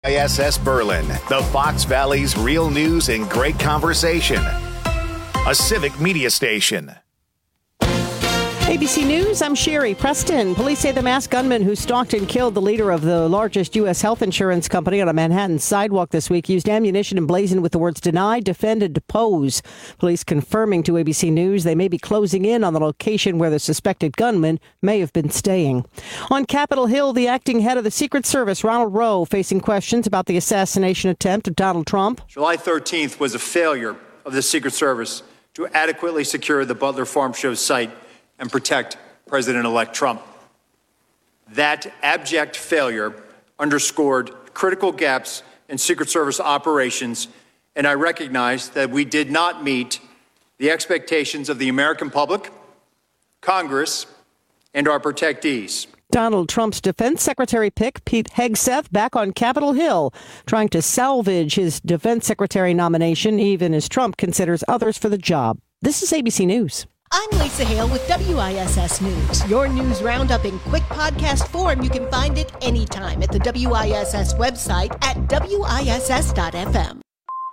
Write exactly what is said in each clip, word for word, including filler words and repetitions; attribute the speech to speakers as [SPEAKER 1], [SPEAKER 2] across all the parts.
[SPEAKER 1] I S S Berlin, the Fox Valley's real news and great conversation. A civic media station.
[SPEAKER 2] A B C News, I'm Sherry Preston. Police say the masked gunman who stalked and killed the leader of the largest U S health insurance company on a Manhattan sidewalk this week used ammunition emblazoned with the words deny, defend, and depose. Police confirming to A B C News they may be closing in on the location where the suspected gunman may have been staying. On Capitol Hill, the acting head of the Secret Service, Ronald Rowe, facing questions about the assassination attempt of Donald Trump.
[SPEAKER 3] July thirteenth was a failure of the Secret Service to adequately secure the Butler Farm Show site and protect President-elect Trump. That abject failure underscored critical gaps in Secret Service operations, and I recognize that we did not meet the expectations of the American public, Congress, and our protectees.
[SPEAKER 2] Donald Trump's defense secretary pick, Pete Hegseth, back on Capitol Hill, trying to salvage his defense secretary nomination, even as Trump considers others for the job. This is A B C News.
[SPEAKER 4] I'm Lisa Hale with W I S S News. Your news roundup in quick podcast form. You can find it anytime at the W I S S website at W I S S dot F M.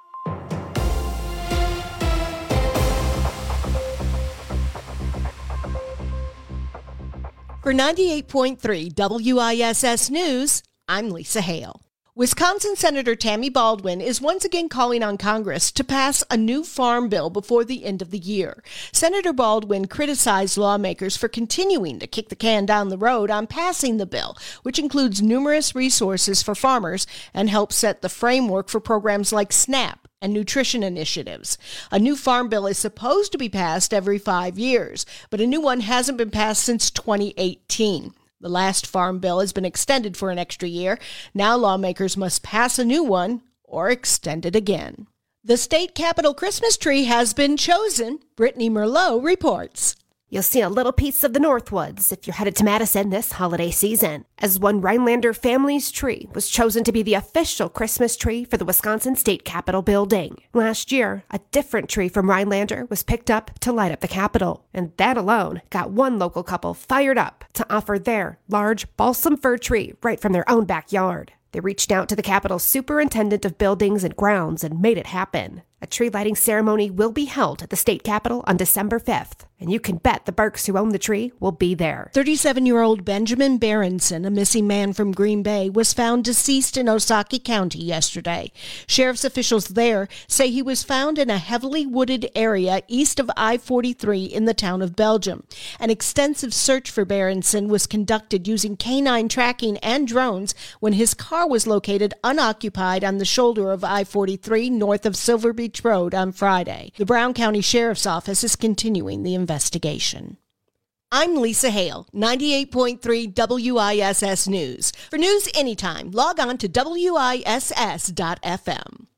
[SPEAKER 4] For ninety-eight point three W I S S News, I'm Lisa Hale. Wisconsin Senator Tammy Baldwin is once again calling on Congress to pass a new farm bill before the end of the year. Senator Baldwin criticized lawmakers for continuing to kick the can down the road on passing the bill, which includes numerous resources for farmers and helps set the framework for programs like SNAP and nutrition initiatives. A new farm bill is supposed to be passed every five years, but a new one hasn't been passed since twenty eighteen. The last farm bill has been extended for an extra year. Now lawmakers must pass a new one or extend it again. The state capitol Christmas tree has been chosen. Brittany Merlot reports.
[SPEAKER 5] You'll see a little piece of the Northwoods if you're headed to Madison this holiday season, as one Rhinelander family's tree was chosen to be the official Christmas tree for the Wisconsin State Capitol building. Last year, a different tree from Rhinelander was picked up to light up the Capitol, and that alone got one local couple fired up to offer their large balsam fir tree right from their own backyard. They reached out to the Capitol Superintendent of Buildings and Grounds and made it happen. A tree lighting ceremony will be held at the state capitol on December fifth, and you can bet the Burks who own the tree will be there.
[SPEAKER 4] thirty-seven-year-old Benjamin Berenson, a missing man from Green Bay, was found deceased in Osakie County yesterday. Sheriff's officials there say he was found in a heavily wooded area east of I forty-three in the town of Belgium. An extensive search for Berenson was conducted using canine tracking and drones when his car was located unoccupied on the shoulder of I forty-three north of Silver Beach Road on Friday. The Brown County Sheriff's Office is continuing the investigation. I'm Lisa Hale, ninety-eight point three W I S S News. For news anytime, log on to W I S S dot F M.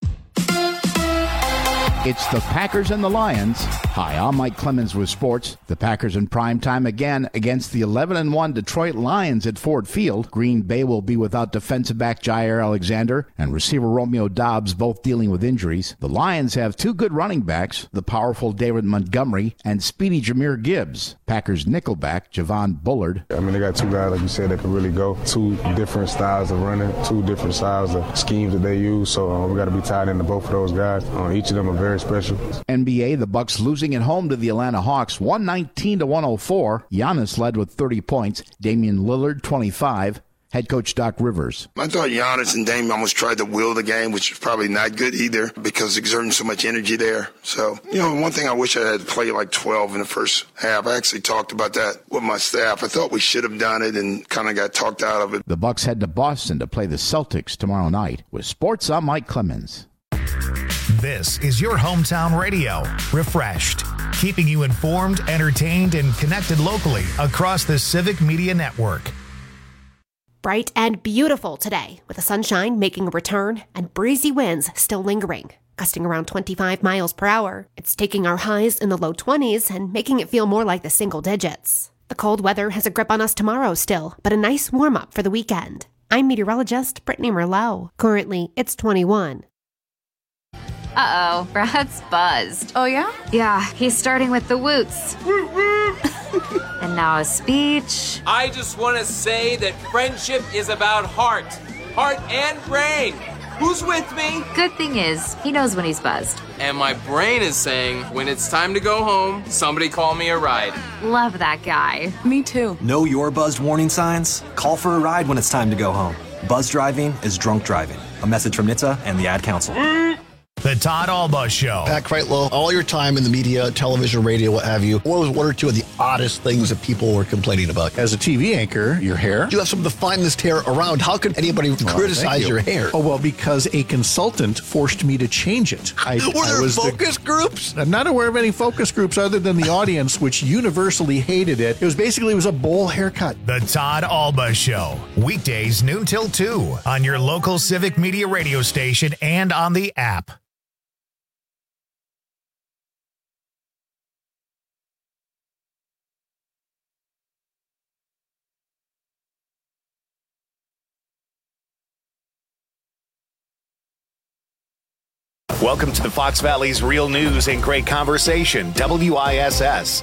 [SPEAKER 6] It's the Packers and the Lions. Hi, I'm Mike Clemens with sports. The Packers in prime time again against the eleven and one Detroit Lions at Ford Field. Green Bay will be without defensive back Jair Alexander and receiver Romeo Doubs, both dealing with injuries. The Lions have two good running backs, the powerful David Montgomery and speedy Jahmyr Gibbs. Packers nickelback Javon Bullard.
[SPEAKER 7] I mean, they got two guys, like you said, that can really go. Two different styles of running, two different styles of schemes that they use. So uh, we got to be tied into both of those guys. Uh, each of them are very special.
[SPEAKER 6] N B A, the Bucks losing at home to the Atlanta Hawks, one nineteen to one oh four. Giannis led with thirty points. Damian Lillard, twenty-five. Head coach Doc Rivers.
[SPEAKER 8] I thought Giannis and Dame almost tried to will the game, which is probably not good either because exerting so much energy there. So, you know, one thing I wish I had to play like twelve in the first half. I actually talked about that with my staff. I thought we should have done it and kind of got talked out of it.
[SPEAKER 6] The Bucks head to Boston to play the Celtics tomorrow night. With sports, I'm Mike Clemens.
[SPEAKER 1] This is your hometown radio, Refreshed, keeping you informed, entertained, and connected locally across the Civic Media Network.
[SPEAKER 5] Bright and beautiful today, with the sunshine making a return and breezy winds still lingering, gusting around twenty-five miles per hour. It's taking our highs in the low twenties and making it feel more like the single digits. The cold weather has a grip on us tomorrow still, but a nice warm-up for the weekend. I'm meteorologist Brittany Merlot. Currently, it's twenty-one.
[SPEAKER 9] Uh-oh, Brad's buzzed.
[SPEAKER 10] Oh, yeah?
[SPEAKER 9] Yeah, he's starting with the woots. And now a speech.
[SPEAKER 11] I just want to say that friendship is about heart.
[SPEAKER 10] heart, and brain. Who's with me?
[SPEAKER 9] Good thing is, he knows when he's buzzed.
[SPEAKER 10] And my brain is saying, when it's time to go home, somebody call me a ride.
[SPEAKER 9] Love that guy.
[SPEAKER 11] Me too.
[SPEAKER 12] Know your buzzed warning signs? Call for a ride when it's time to go home. Buzz driving is drunk driving. A message from N H T S A and the Ad Council.
[SPEAKER 1] The Todd Alba Show.
[SPEAKER 13] Pat Kreitlow, all your time in the media, television, radio, what have you, what was one or two of the oddest things that people were complaining about?
[SPEAKER 6] As a T V anchor, your hair.
[SPEAKER 13] You have some of the finest hair around. How can anybody well, criticize you. your hair?
[SPEAKER 6] Oh, well, because a consultant forced me to change it. I,
[SPEAKER 13] were
[SPEAKER 6] I
[SPEAKER 13] there
[SPEAKER 6] was
[SPEAKER 13] focus
[SPEAKER 6] the,
[SPEAKER 13] groups?
[SPEAKER 6] I'm not aware of any focus groups other than the audience, which universally hated it. It was basically, it was a bowl haircut.
[SPEAKER 1] The Todd Alba Show. Weekdays noon till two on your local Civic Media radio station and on the app. Welcome to the Fox Valley's Real News and Great Conversation, W I S S.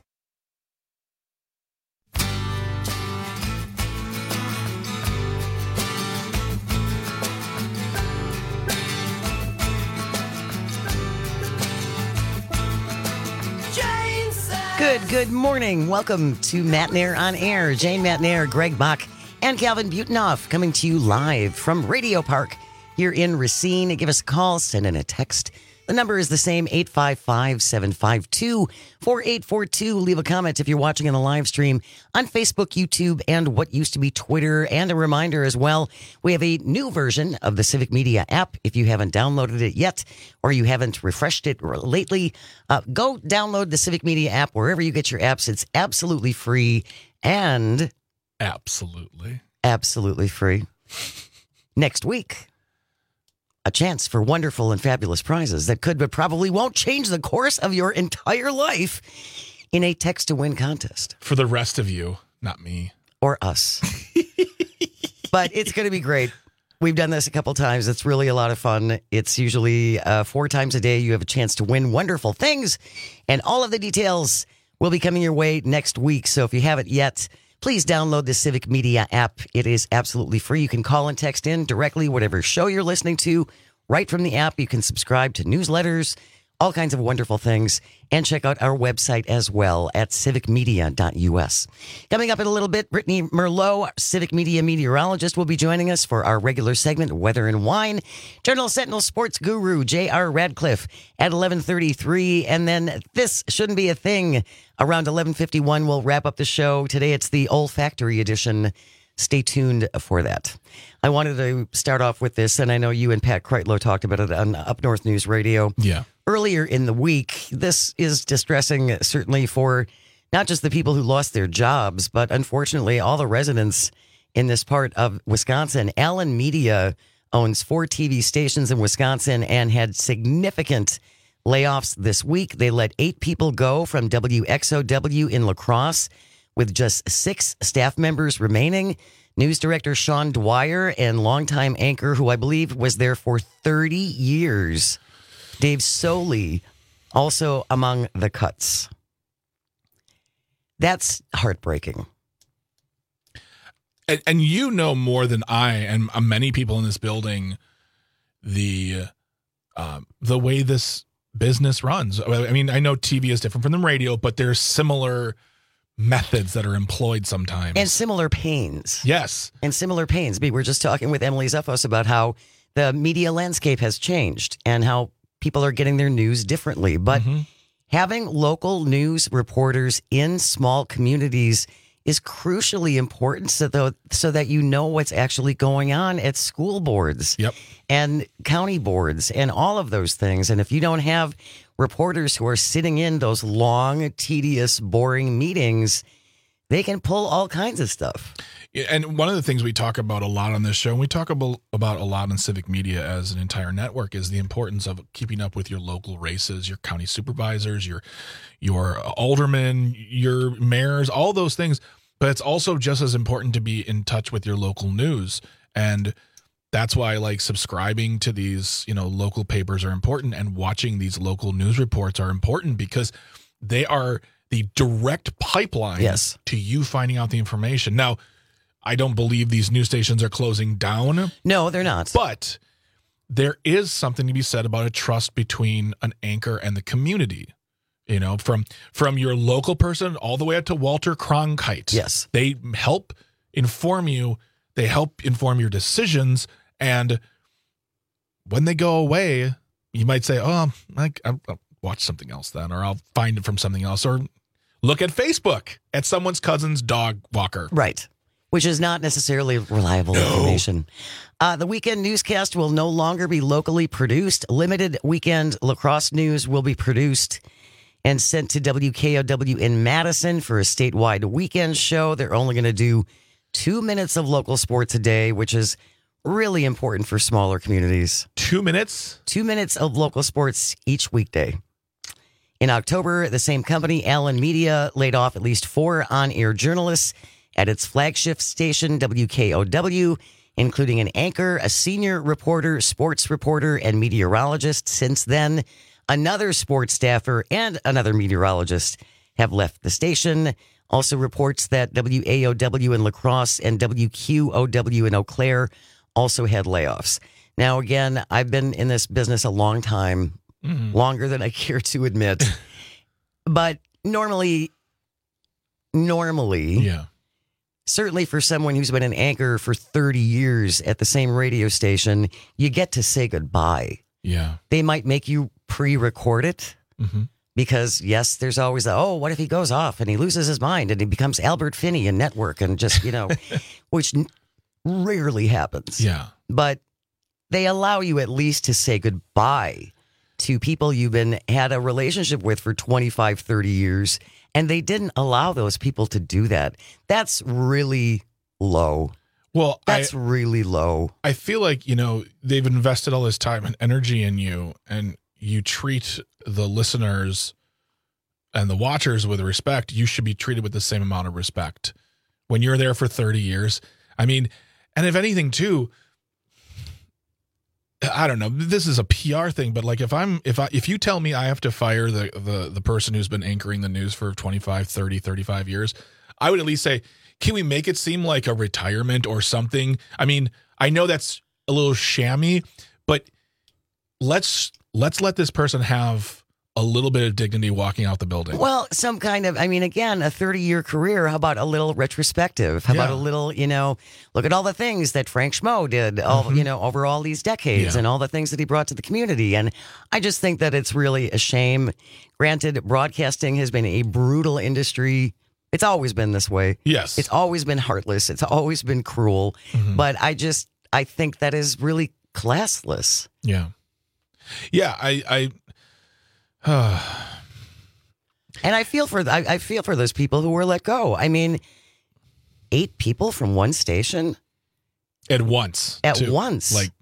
[SPEAKER 2] Good, good morning. Welcome to Matt Nair on Air. Jane Matt Nair, Greg Bach, and Calvin Butenoff coming to you live from Radio Park here in Racine. Give us a call, send in a text. The number is the same, eight five five, seven five two, four eight four two. Leave a comment if you're watching on the live stream on Facebook, YouTube, and what used to be Twitter. And a reminder as well, we have a new version of the Civic Media app. If you haven't downloaded it yet or you haven't refreshed it lately, uh, go download the Civic Media app wherever you get your apps. It's absolutely free and...
[SPEAKER 14] Absolutely.
[SPEAKER 2] Absolutely free. Next week, a chance for wonderful and fabulous prizes that could but probably won't change the course of your entire life in a text to win contest.
[SPEAKER 14] For the rest of you, not me.
[SPEAKER 2] Or us. But it's going to be great. We've done this a couple times. It's really a lot of fun. It's usually uh, four times a day. You have a chance to win wonderful things. And all of the details will be coming your way next week. So if you haven't yet, please download the Civic Media app. It is absolutely free. You can call and text in directly, whatever show you're listening to, right from the app. You can subscribe to newsletters, all kinds of wonderful things, and check out our website as well at civic media dot u s. Coming up in a little bit, Brittany Merlot, Civic Media meteorologist, will be joining us for our regular segment, Weather and Wine. Journal Sentinel sports guru J R Radcliffe at eleven thirty-three. And then This Shouldn't Be a Thing around eleven fifty-one. We'll wrap up the show. Today it's the olfactory edition. Stay tuned for that. I wanted to start off with this, and I know you and Pat Kreitlow talked about it on Up North News Radio.
[SPEAKER 14] Yeah.
[SPEAKER 2] Earlier in the week, this is distressing, certainly for not just the people who lost their jobs, but unfortunately all the residents in this part of Wisconsin. Allen Media owns four T V stations in Wisconsin and had significant layoffs this week. They let eight people go from W X O W in La Crosse, with just six staff members remaining. News director Sean Dwyer and longtime anchor, who I believe was there for thirty years, Dave Soley, also among the cuts. That's heartbreaking.
[SPEAKER 14] And, and you know more than I and many people in this building the um, the way this business runs. I mean, I know T V is different from the radio, but there's similar methods that are employed sometimes.
[SPEAKER 2] And similar pains.
[SPEAKER 14] Yes.
[SPEAKER 2] And similar pains. We were just talking with Emily Zuffos about how the media landscape has changed and how people are getting their news differently. But mm-hmm. having local news reporters in small communities is crucially important so, that, so that you know what's actually going on at school boards
[SPEAKER 14] yep.
[SPEAKER 2] and county boards and all of those things. And if you don't have reporters who are sitting in those long, tedious, boring meetings, they can pull all kinds of stuff.
[SPEAKER 14] And one of the things we talk about a lot on this show, and we talk about, about a lot on Civic Media as an entire network, is the importance of keeping up with your local races, your county supervisors, your your aldermen, your mayors, all those things. But it's also just as important to be in touch with your local news. And that's why, like, subscribing to these, you know, local papers are important, and watching these local news reports are important because they are the direct pipeline
[SPEAKER 2] yes.
[SPEAKER 14] to you finding out the information. Now, I don't believe these news stations are closing down.
[SPEAKER 11] No, they're not.
[SPEAKER 14] But there is something to be said about a trust between an anchor and the community. You know, from from your local person all the way up to Walter Cronkite.
[SPEAKER 11] Yes.
[SPEAKER 14] They help inform you. They help inform your decisions. And when they go away, you might say, oh, I, I'll watch something else then, or I'll find it from something else, or look at Facebook at someone's cousin's dog walker.
[SPEAKER 11] Right. Which is not necessarily reliable no. information. Uh, the weekend newscast will no longer be locally produced. Limited weekend lacrosse news will be produced and sent to W K O W in Madison for a statewide weekend show. They're only going to do two minutes of local sports a day, which is really important for smaller communities.
[SPEAKER 14] Two minutes?
[SPEAKER 11] Two minutes of local sports each weekday. In October, the same company, Allen Media, laid off at least four on-air journalists at its flagship station, W K O W, including an anchor, a senior reporter, sports reporter, and meteorologist. Since then, another sports staffer and another meteorologist have left the station. Also reports that W A O W in La Crosse and W Q O W in Eau Claire also had layoffs. Now, again, I've been in this business a long time, mm-hmm. longer than I care to admit. But normally, normally,
[SPEAKER 14] yeah.
[SPEAKER 11] certainly for someone who's been an anchor for thirty years at the same radio station, you get to say goodbye.
[SPEAKER 14] Yeah.
[SPEAKER 11] They might make you pre-record it
[SPEAKER 14] mm-hmm.
[SPEAKER 11] because, yes, there's always the, oh, what if he goes off and he loses his mind and he becomes Albert Finney in Network and just, you know, which rarely happens.
[SPEAKER 14] Yeah.
[SPEAKER 11] But they allow you at least to say goodbye to people you've been had a relationship with for twenty-five, thirty years, and they didn't allow those people to do that. That's really low.
[SPEAKER 14] Well,
[SPEAKER 11] that's I, really low.
[SPEAKER 14] I feel like, you know, they've invested all this time and energy in you, and you treat the listeners and the watchers with respect. You should be treated with the same amount of respect when you're there for thirty years. I mean, and if anything too, I don't know, this is a P R thing, but like if I'm, if I, if you tell me I have to fire the, the, the person who's been anchoring the news for twenty-five, thirty, thirty-five years, I would at least say, can we make it seem like a retirement or something? I mean, I know that's a little shammy, but let's, let's let this person have a little bit of dignity walking out the building.
[SPEAKER 11] Well, some kind of, I mean, again, a thirty-year career. How about a little retrospective? How yeah. about a little, you know, look at all the things that Frank Schmo did, all, mm-hmm. you know, over all these decades yeah. and all the things that he brought to the community. And I just think that it's really a shame. Granted, broadcasting has been a brutal industry. It's always been this way.
[SPEAKER 14] Yes.
[SPEAKER 11] It's always been heartless. It's always been cruel. Mm-hmm. But I just, I think that is really classless.
[SPEAKER 14] Yeah. Yeah, I... I
[SPEAKER 11] and I feel for I, I feel for those people who were let go. I mean, eight people from one station
[SPEAKER 14] at once.
[SPEAKER 11] At
[SPEAKER 14] too.
[SPEAKER 11] once,
[SPEAKER 14] like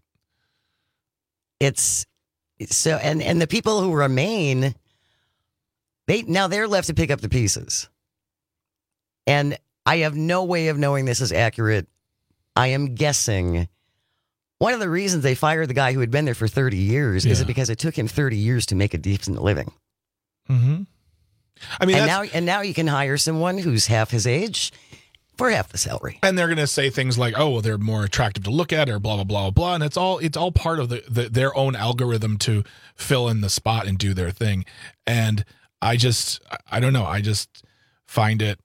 [SPEAKER 11] it's so. And and the people who remain, they now they're left to pick up the pieces. And I have no way of knowing this is accurate. I am guessing. One of the reasons they fired the guy who had been there for thirty years yeah. is because it took him thirty years to make a decent living.
[SPEAKER 14] Mm-hmm. I mean,
[SPEAKER 11] and now, and now you can hire someone who's half his age for half the salary.
[SPEAKER 14] And they're going to say things like, "Oh, well, they're more attractive to look at," or blah blah blah blah. And it's all it's all part of the, the their own algorithm to fill in the spot and do their thing. And I just, I don't know. I just find it.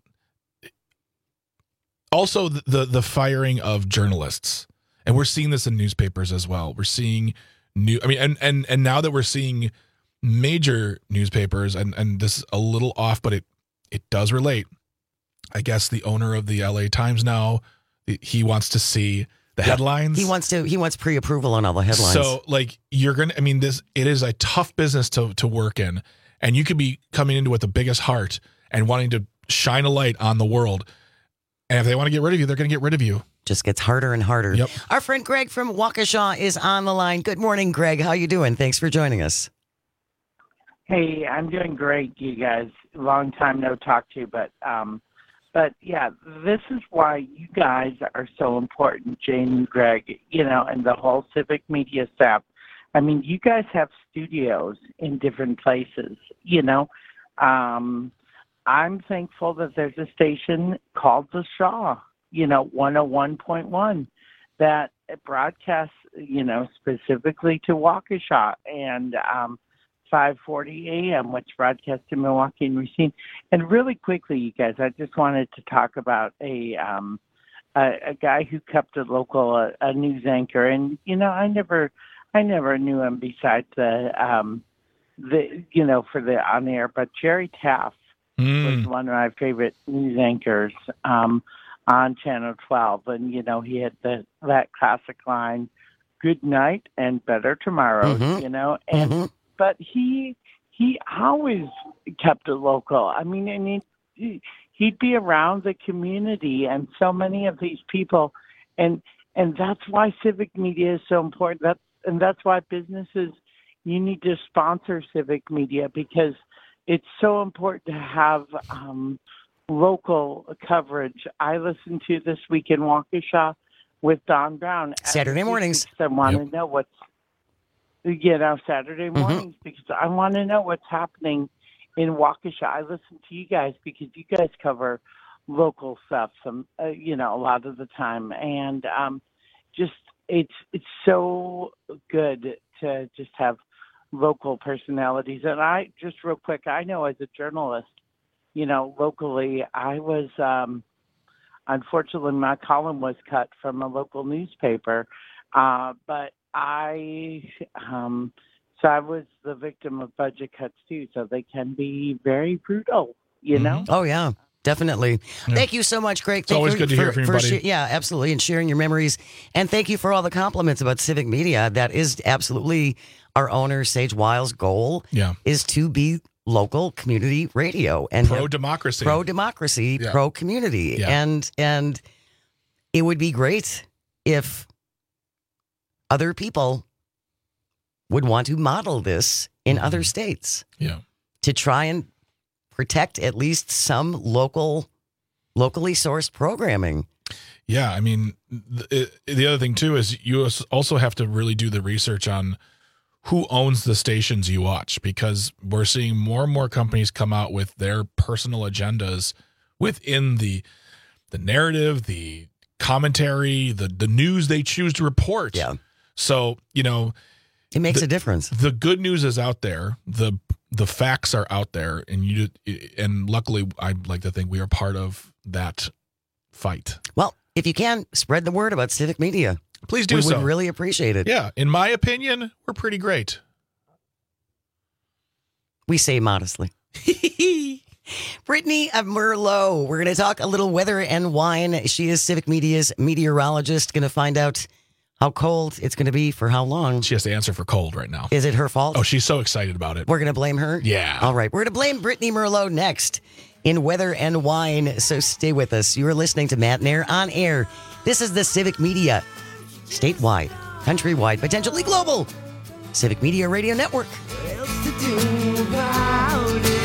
[SPEAKER 14] Also, the the, the firing of journalists. And we're seeing this in newspapers as well. We're seeing new, I mean, and, and, and now that we're seeing major newspapers, and, and this is a little off, but it, it does relate. I guess the owner of the L A Times now, he wants to see the yeah. headlines.
[SPEAKER 11] He wants to, he wants pre-approval on all the headlines.
[SPEAKER 14] So like you're going to, I mean, this, it is a tough business to, to work in, and you could be coming into it with the biggest heart and wanting to shine a light on the world. And if they want to get rid of you, they're going to get rid of you.
[SPEAKER 11] Just gets harder and harder.
[SPEAKER 14] Yep.
[SPEAKER 11] Our friend Greg from Waukesha is on the line. Good morning, Greg. How you doing? Thanks for joining us.
[SPEAKER 15] Hey, I'm doing great, you guys. Long time no talk to you, but um, but yeah, this is why you guys are so important, Jane and Greg. You know, and the whole Civic Media staff. I mean, you guys have studios in different places. You know, um, I'm thankful that there's a station called The Shaw. you know, one oh one point one that broadcasts, you know, specifically to Waukesha, and um, five forty a.m., which broadcasts to Milwaukee and Racine. And really quickly, you guys, I just wanted to talk about a um, a, a guy who kept a local a, a news anchor, and you know, I never, I never knew him besides the um, the you know for the on air, but Jerry Taft mm. was one of my favorite news anchors um, on Channel twelve, and you know, he had the that classic line, "Good night and better tomorrow," mm-hmm. you know, and. Mm-hmm. But he he always kept it local. I mean, and he, he'd be around the community and so many of these people, and and that's why civic media is so important. That's and that's why businesses, you need to sponsor civic media, because it's so important to have um, local coverage. I listened to This Week in Waukesha with Don Brown
[SPEAKER 11] Saturday mornings.
[SPEAKER 15] I want
[SPEAKER 11] yep.
[SPEAKER 15] to know what's. You know, Saturday mornings, mm-hmm. because I want to know what's happening in Waukesha. I listen to you guys because you guys cover local stuff, some, uh, you know, a lot of the time, and um, just it's it's so good to just have local personalities. And I just real quick, I know as a journalist, you know, locally, I was um, unfortunately my column was cut from a local newspaper, uh, but. I um, so I was the victim of budget cuts too, so they can be very brutal, you know.
[SPEAKER 11] Mm-hmm. Oh yeah, definitely. Yeah. Thank you so much, Greg.
[SPEAKER 14] It's thank always
[SPEAKER 11] you
[SPEAKER 14] good to
[SPEAKER 11] for,
[SPEAKER 14] hear from you, buddy.
[SPEAKER 11] Sh- yeah, absolutely, and sharing your memories. And thank you for all the compliments about civic media. That is absolutely our owner Sage Wiles' goal.
[SPEAKER 14] Yeah,
[SPEAKER 11] is to be local community radio and
[SPEAKER 14] pro democracy,
[SPEAKER 11] pro democracy,
[SPEAKER 14] yeah.
[SPEAKER 11] pro community,
[SPEAKER 14] yeah.
[SPEAKER 11] and and it would be great if other people would want to model this in mm-hmm. other states.
[SPEAKER 14] Yeah.
[SPEAKER 11] To try and protect at least some local, locally sourced programming.
[SPEAKER 14] Yeah. I mean, the, the other thing too is you also have to really do the research on who owns the stations you watch, because we're seeing more and more companies come out with their personal agendas within the, the narrative, the commentary, the, the news they choose to report.
[SPEAKER 11] Yeah.
[SPEAKER 14] So, you know,
[SPEAKER 11] it makes
[SPEAKER 14] the,
[SPEAKER 11] a difference.
[SPEAKER 14] The good news is out there. The the facts are out there, and you and luckily, I like to think we are part of that fight.
[SPEAKER 11] Well, if you can spread the word about civic media,
[SPEAKER 14] please do
[SPEAKER 11] we
[SPEAKER 14] so.
[SPEAKER 11] We would really appreciate it.
[SPEAKER 14] Yeah, in my opinion, we're pretty great.
[SPEAKER 11] We say modestly. Brittany Merlot. We're going to talk a little weather and wine. She is Civic Media's meteorologist. Going to find out how cold it's going to be for how long.
[SPEAKER 14] She has to answer for cold right now.
[SPEAKER 11] Is it her fault?
[SPEAKER 14] Oh, she's so excited about it.
[SPEAKER 11] We're going to blame her?
[SPEAKER 14] Yeah.
[SPEAKER 11] All right. We're going to blame Brittany Merlot next in Weather and Wine. So stay with us. You are listening to Matt Nair on air. This is the Civic Media, statewide, countrywide, potentially global Civic Media Radio Network. What else to do about it?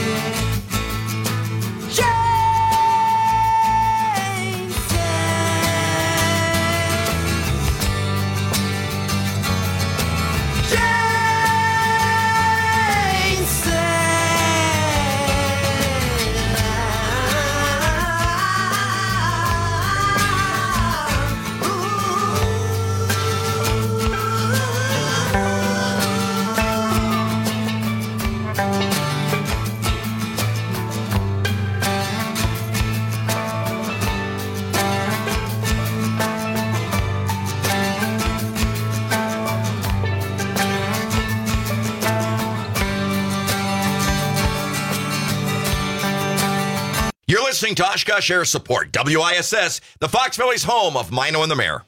[SPEAKER 16] Listening to Oshkosh Air Support, W I S S, the Fox Valley's home of Mino and the Mayor.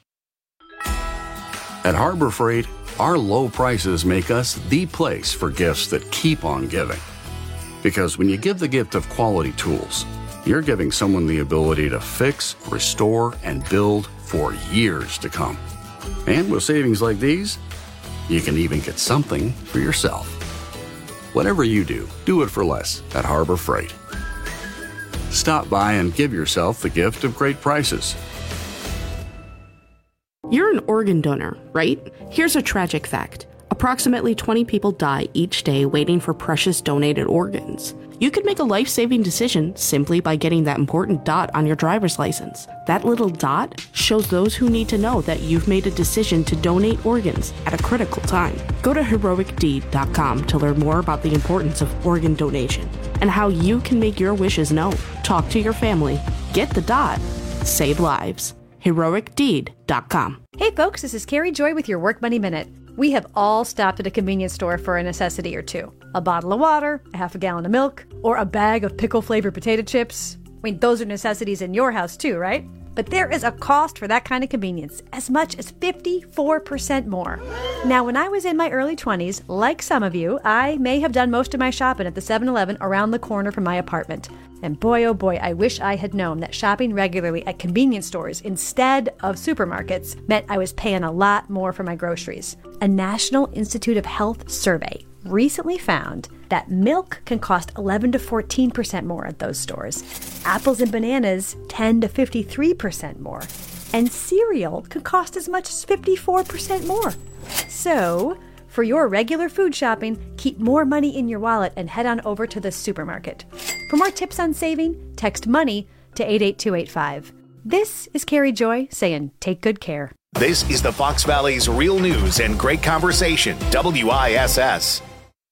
[SPEAKER 17] At Harbor Freight, our low prices make us the place for gifts that keep on giving. Because when you give the gift of quality tools, you're giving someone the ability to fix, restore, and build for years to come. And with savings like these, you can even get something for yourself. Whatever you do, do it for less at Harbor Freight. Stop by and give yourself the gift of great prices.
[SPEAKER 18] You're an organ donor, right? Here's a tragic fact. Approximately twenty people die each day waiting for precious donated organs. You could make a life-saving decision simply by getting that important dot on your driver's license. That little dot shows those who need to know that you've made a decision to donate organs at a critical time. Go to heroic deed dot com to learn more about the importance of organ donation and how you can make your wishes known. Talk to your family. Get the dot. Save lives. heroic deed dot com.
[SPEAKER 19] Hey folks, this is Carrie Joy with your Work Money Minute. We have all stopped at a convenience store for a necessity or two. A bottle of water, a half a gallon of milk, or a bag of pickle-flavored potato chips. I mean, those are necessities in your house too, right? But there is a cost for that kind of convenience, as much as fifty-four percent more. Now, when I was in my early twenties, like some of you, I may have done most of my shopping at the seven eleven around the corner from my apartment. And boy, oh boy, I wish I had known that shopping regularly at convenience stores instead of supermarkets meant I was paying a lot more for my groceries. A National Institute of Health survey recently found that milk can cost eleven to fourteen percent more at those stores. Apples and bananas ten to fifty-three percent more. And cereal can cost as much as fifty-four percent more. So, for your regular food shopping, keep more money in your wallet and head on over to the supermarket. For more tips on saving, text MONEY to eight eight two eight five. This is Carrie Joy saying take good care.
[SPEAKER 1] This is the Fox Valley's real news and great conversation, W I S S.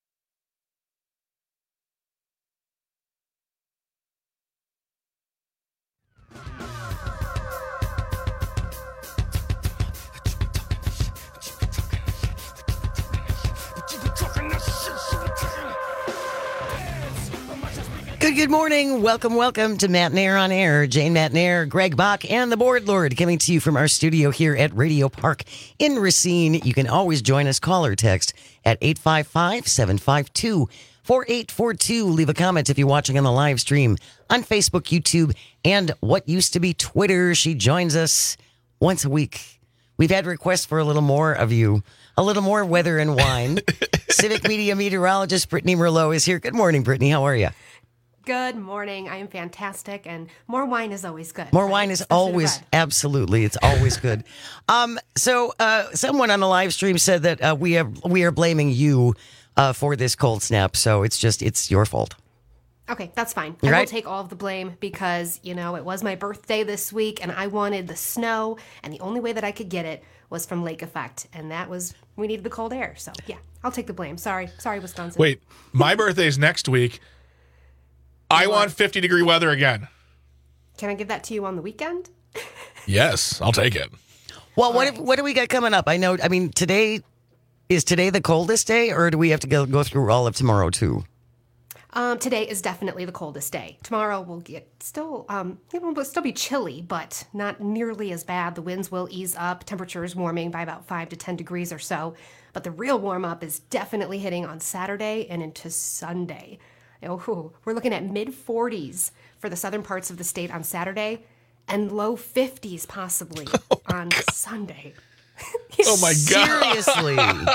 [SPEAKER 11] Good, good morning. Welcome, welcome to Matt Nair on Air. Jane Matt Nair, Greg Bach, and the Board Lord coming to you from our studio here at Radio Park in Racine. You can always join us. Call or text at eight five five, seven five two, four eight four two. Leave a comment if you're watching on the live stream on Facebook, YouTube, and what used to be Twitter. She joins us once a week. We've had requests for a little more of you, a little more weather and wine. Civic Media meteorologist Brittany Merlot is here. Good morning, Brittany. How are you?
[SPEAKER 5] Good morning. I am fantastic, and more wine is always good.
[SPEAKER 11] More wine is always, absolutely, it's always good. Um, so uh, someone on the live stream said that uh, we are we are blaming you uh, for this cold snap. So it's just it's your fault.
[SPEAKER 5] Okay, that's fine.
[SPEAKER 11] You're
[SPEAKER 5] I
[SPEAKER 11] right.
[SPEAKER 5] will take all of the blame because, you know, it was my birthday this week, and I wanted the snow, and the only way that I could get it was from lake effect, and that was we needed the cold air. So yeah, I'll take the blame. Sorry, sorry, Wisconsin.
[SPEAKER 14] Wait, my birthday's next week. I want fifty degree weather again.
[SPEAKER 5] Can I give that to you on the weekend?
[SPEAKER 14] Yes, I'll take it.
[SPEAKER 11] Well, what if, what do we got coming up? I know. I mean, today is today the coldest day, or do we have to go go through all of tomorrow too?
[SPEAKER 5] Um, today is definitely the coldest day. Tomorrow will get still, um, it will still be chilly, but not nearly as bad. The winds will ease up. Temperature is warming by about five to ten degrees or so. But the real warm up is definitely hitting on Saturday and into Sunday. Oh, we're looking at mid forties for the southern parts of the state on Saturday and low fifties possibly oh on God. Sunday.
[SPEAKER 14] Oh my God.
[SPEAKER 11] Seriously.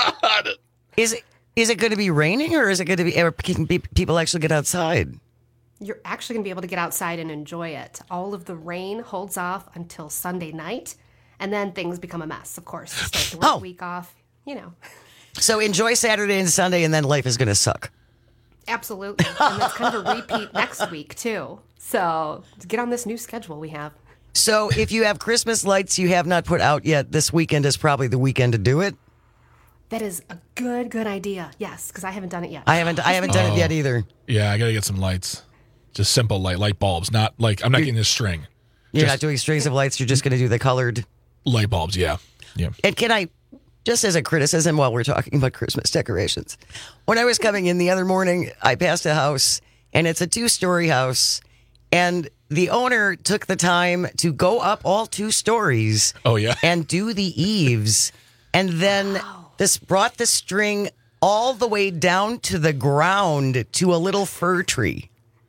[SPEAKER 11] Is it is it going to be raining, or is it going to be, or can people actually get outside?
[SPEAKER 5] You're actually going to be able to get outside and enjoy it. All of the rain holds off until Sunday night, and then things become a mess, of course. You start the work
[SPEAKER 11] oh.
[SPEAKER 5] week off, you know.
[SPEAKER 11] So enjoy Saturday and Sunday, and then life is going to suck.
[SPEAKER 5] Absolutely. And that's kind of a repeat next week, too. So get on this new schedule we have.
[SPEAKER 11] So if you have Christmas lights you have not put out yet, this weekend is probably the weekend to do it.
[SPEAKER 5] That is a good, good idea. Yes, because I haven't done it yet.
[SPEAKER 11] I haven't I haven't done
[SPEAKER 14] Oh.
[SPEAKER 11] it yet either.
[SPEAKER 14] Yeah, I got to get some lights. Just simple light light bulbs. Not like, I'm not getting this string.
[SPEAKER 11] You're
[SPEAKER 14] Just
[SPEAKER 11] not doing strings of lights. You're just going to do the colored
[SPEAKER 14] light bulbs, yeah. Yeah.
[SPEAKER 11] And can I, just as a criticism while we're talking about Christmas decorations, when I was coming in the other morning, I passed a house, and it's a two-story house, and the owner took the time to go up all two stories.
[SPEAKER 14] Oh, yeah?
[SPEAKER 11] And do the eaves, and then wow. this brought the string all the way down to the ground to a little fir tree.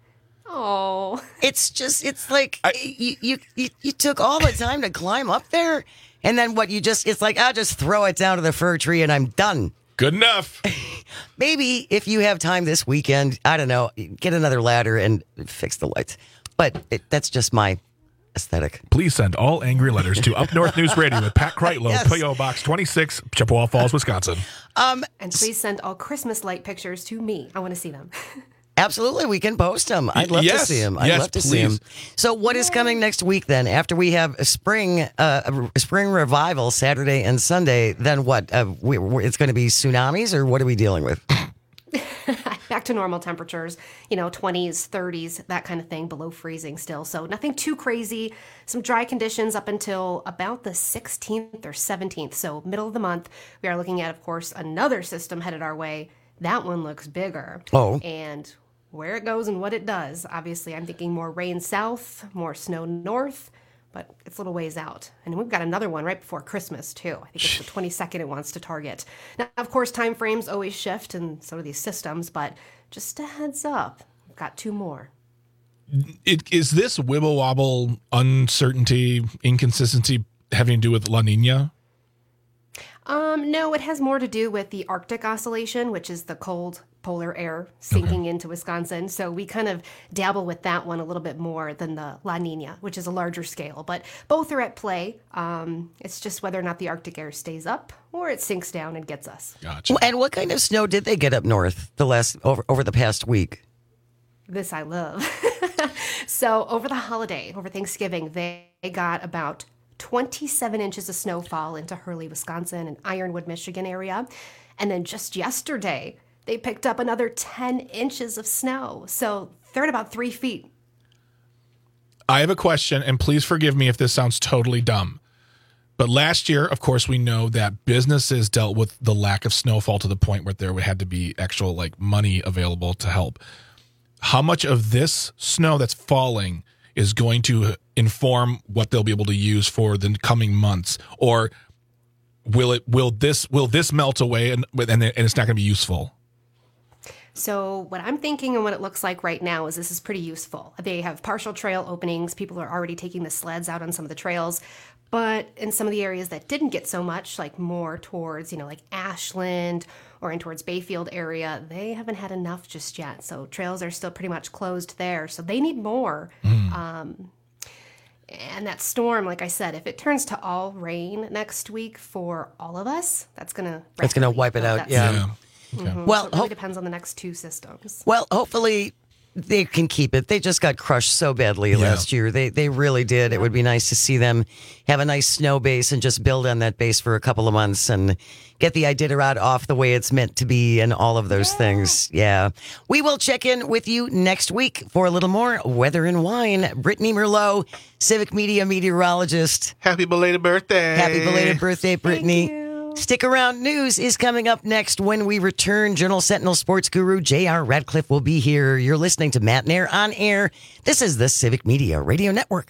[SPEAKER 5] Oh.
[SPEAKER 11] It's just, it's like, I, you, you, you, you took all the time to climb up there, and then what you just, it's like, I'll just throw it down to the fir tree and I'm done.
[SPEAKER 14] Good enough.
[SPEAKER 11] Maybe if you have time this weekend, I don't know, get another ladder and fix the lights. But it, that's just my aesthetic.
[SPEAKER 14] Please send all angry letters to Up North News Radio with Pat Kreitlow, yes. P O Box twenty-six, Chippewa Falls, Wisconsin.
[SPEAKER 11] Um,
[SPEAKER 5] and please send all Christmas light pictures to me. I want to see them.
[SPEAKER 11] Absolutely, we can post them. I'd love
[SPEAKER 14] yes.
[SPEAKER 11] to see them. I'd
[SPEAKER 14] yes,
[SPEAKER 11] love to
[SPEAKER 14] please.
[SPEAKER 11] see them. So, what is coming next week then? After we have a spring, uh, a spring revival Saturday and Sunday, then what? Uh, we, we, it's going to be tsunamis, or what are we dealing with?
[SPEAKER 5] Back to normal temperatures, you know, twenties, thirties, that kind of thing, below freezing still. So nothing too crazy. Some dry conditions up until about the sixteenth or seventeenth. So middle of the month, we are looking at, of course, another system headed our way. That one looks bigger.
[SPEAKER 11] Oh.
[SPEAKER 5] And where it goes and what it does, obviously, I'm thinking more rain south, more snow north, but it's a little ways out. And we've got another one right before Christmas, too. I think it's the twenty-second it wants to target. Now, of course, time frames always shift, and so do these systems, but just a heads up, we've got two more.
[SPEAKER 14] It, is this wibble wobble, uncertainty, inconsistency having to do with La Nina?
[SPEAKER 5] Um, no, it has more to do with the Arctic oscillation, which is the cold polar air sinking okay. into Wisconsin. So we kind of dabble with that one a little bit more than the La Nina, which is a larger scale. But both are at play. Um, it's just whether or not the Arctic air stays up or it sinks down and gets us.
[SPEAKER 14] Gotcha.
[SPEAKER 11] And what kind of snow did they get up north the last over, over the past week?
[SPEAKER 5] This I love. So over the holiday, over Thanksgiving, they got about twenty-seven inches of snowfall into Hurley, Wisconsin and Ironwood, Michigan area. And then just yesterday, they picked up another ten inches of snow. So they're at about three feet.
[SPEAKER 14] I have a question, and please forgive me if this sounds totally dumb. But last year, of course, we know that businesses dealt with the lack of snowfall to the point where there had to be actual like money available to help. How much of this snow that's falling is going to inform what they'll be able to use for the coming months, or will it will this will this melt away and and it's not going to be useful?
[SPEAKER 5] So what I'm thinking and what it looks like right now is this is pretty useful. They have partial trail openings. People are already taking the sleds out on some of the trails. But in some of the areas that didn't get so much, like more towards, you know, like Ashland or in towards Bayfield area, they haven't had enough just yet. So trails are still pretty much closed there. So they need more. Mm. Um, and that storm, like I said, if it turns to all rain next week for all of us, that's going to...
[SPEAKER 11] That's going to wipe it out, yeah. yeah.
[SPEAKER 5] Okay. Mm-hmm. Well, so it really ho- depends on the next two systems.
[SPEAKER 11] Well, hopefully they can keep it. They just got crushed so badly yeah. last year. They they really did. Yeah. It would be nice to see them have a nice snow base and just build on that base for a couple of months and get the Iditarod off the way it's meant to be and all of those yeah. things. Yeah. We will check in with you next week for a little more weather and wine. Brittany Merlot, Civic Media meteorologist.
[SPEAKER 20] Happy belated birthday.
[SPEAKER 11] Happy belated birthday, Brittany. Stick around. News is coming up next when we return. Journal Sentinel sports guru J R Radcliffe will be here. You're listening to Matt Nair on Air. This is the Civic Media Radio Network.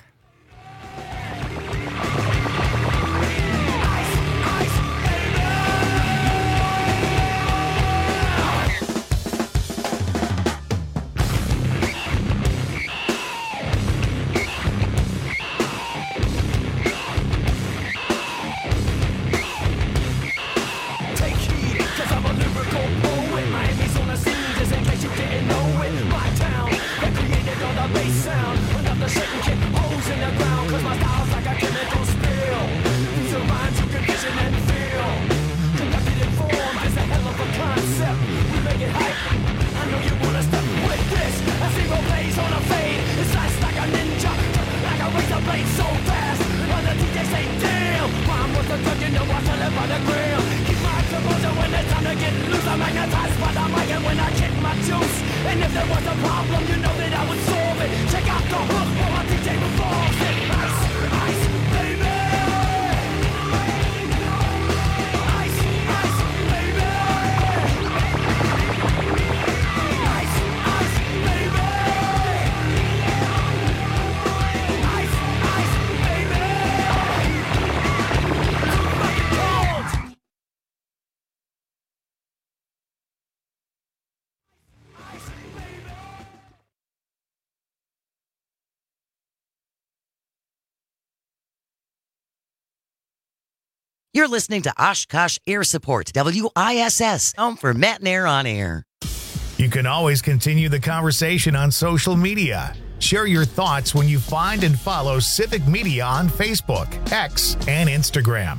[SPEAKER 11] You're listening to Oshkosh Air Support, W I S S, home for Matt Nair on Air.
[SPEAKER 1] You can always continue the conversation on social media. Share your thoughts when you find and follow Civic Media on Facebook, X, and Instagram.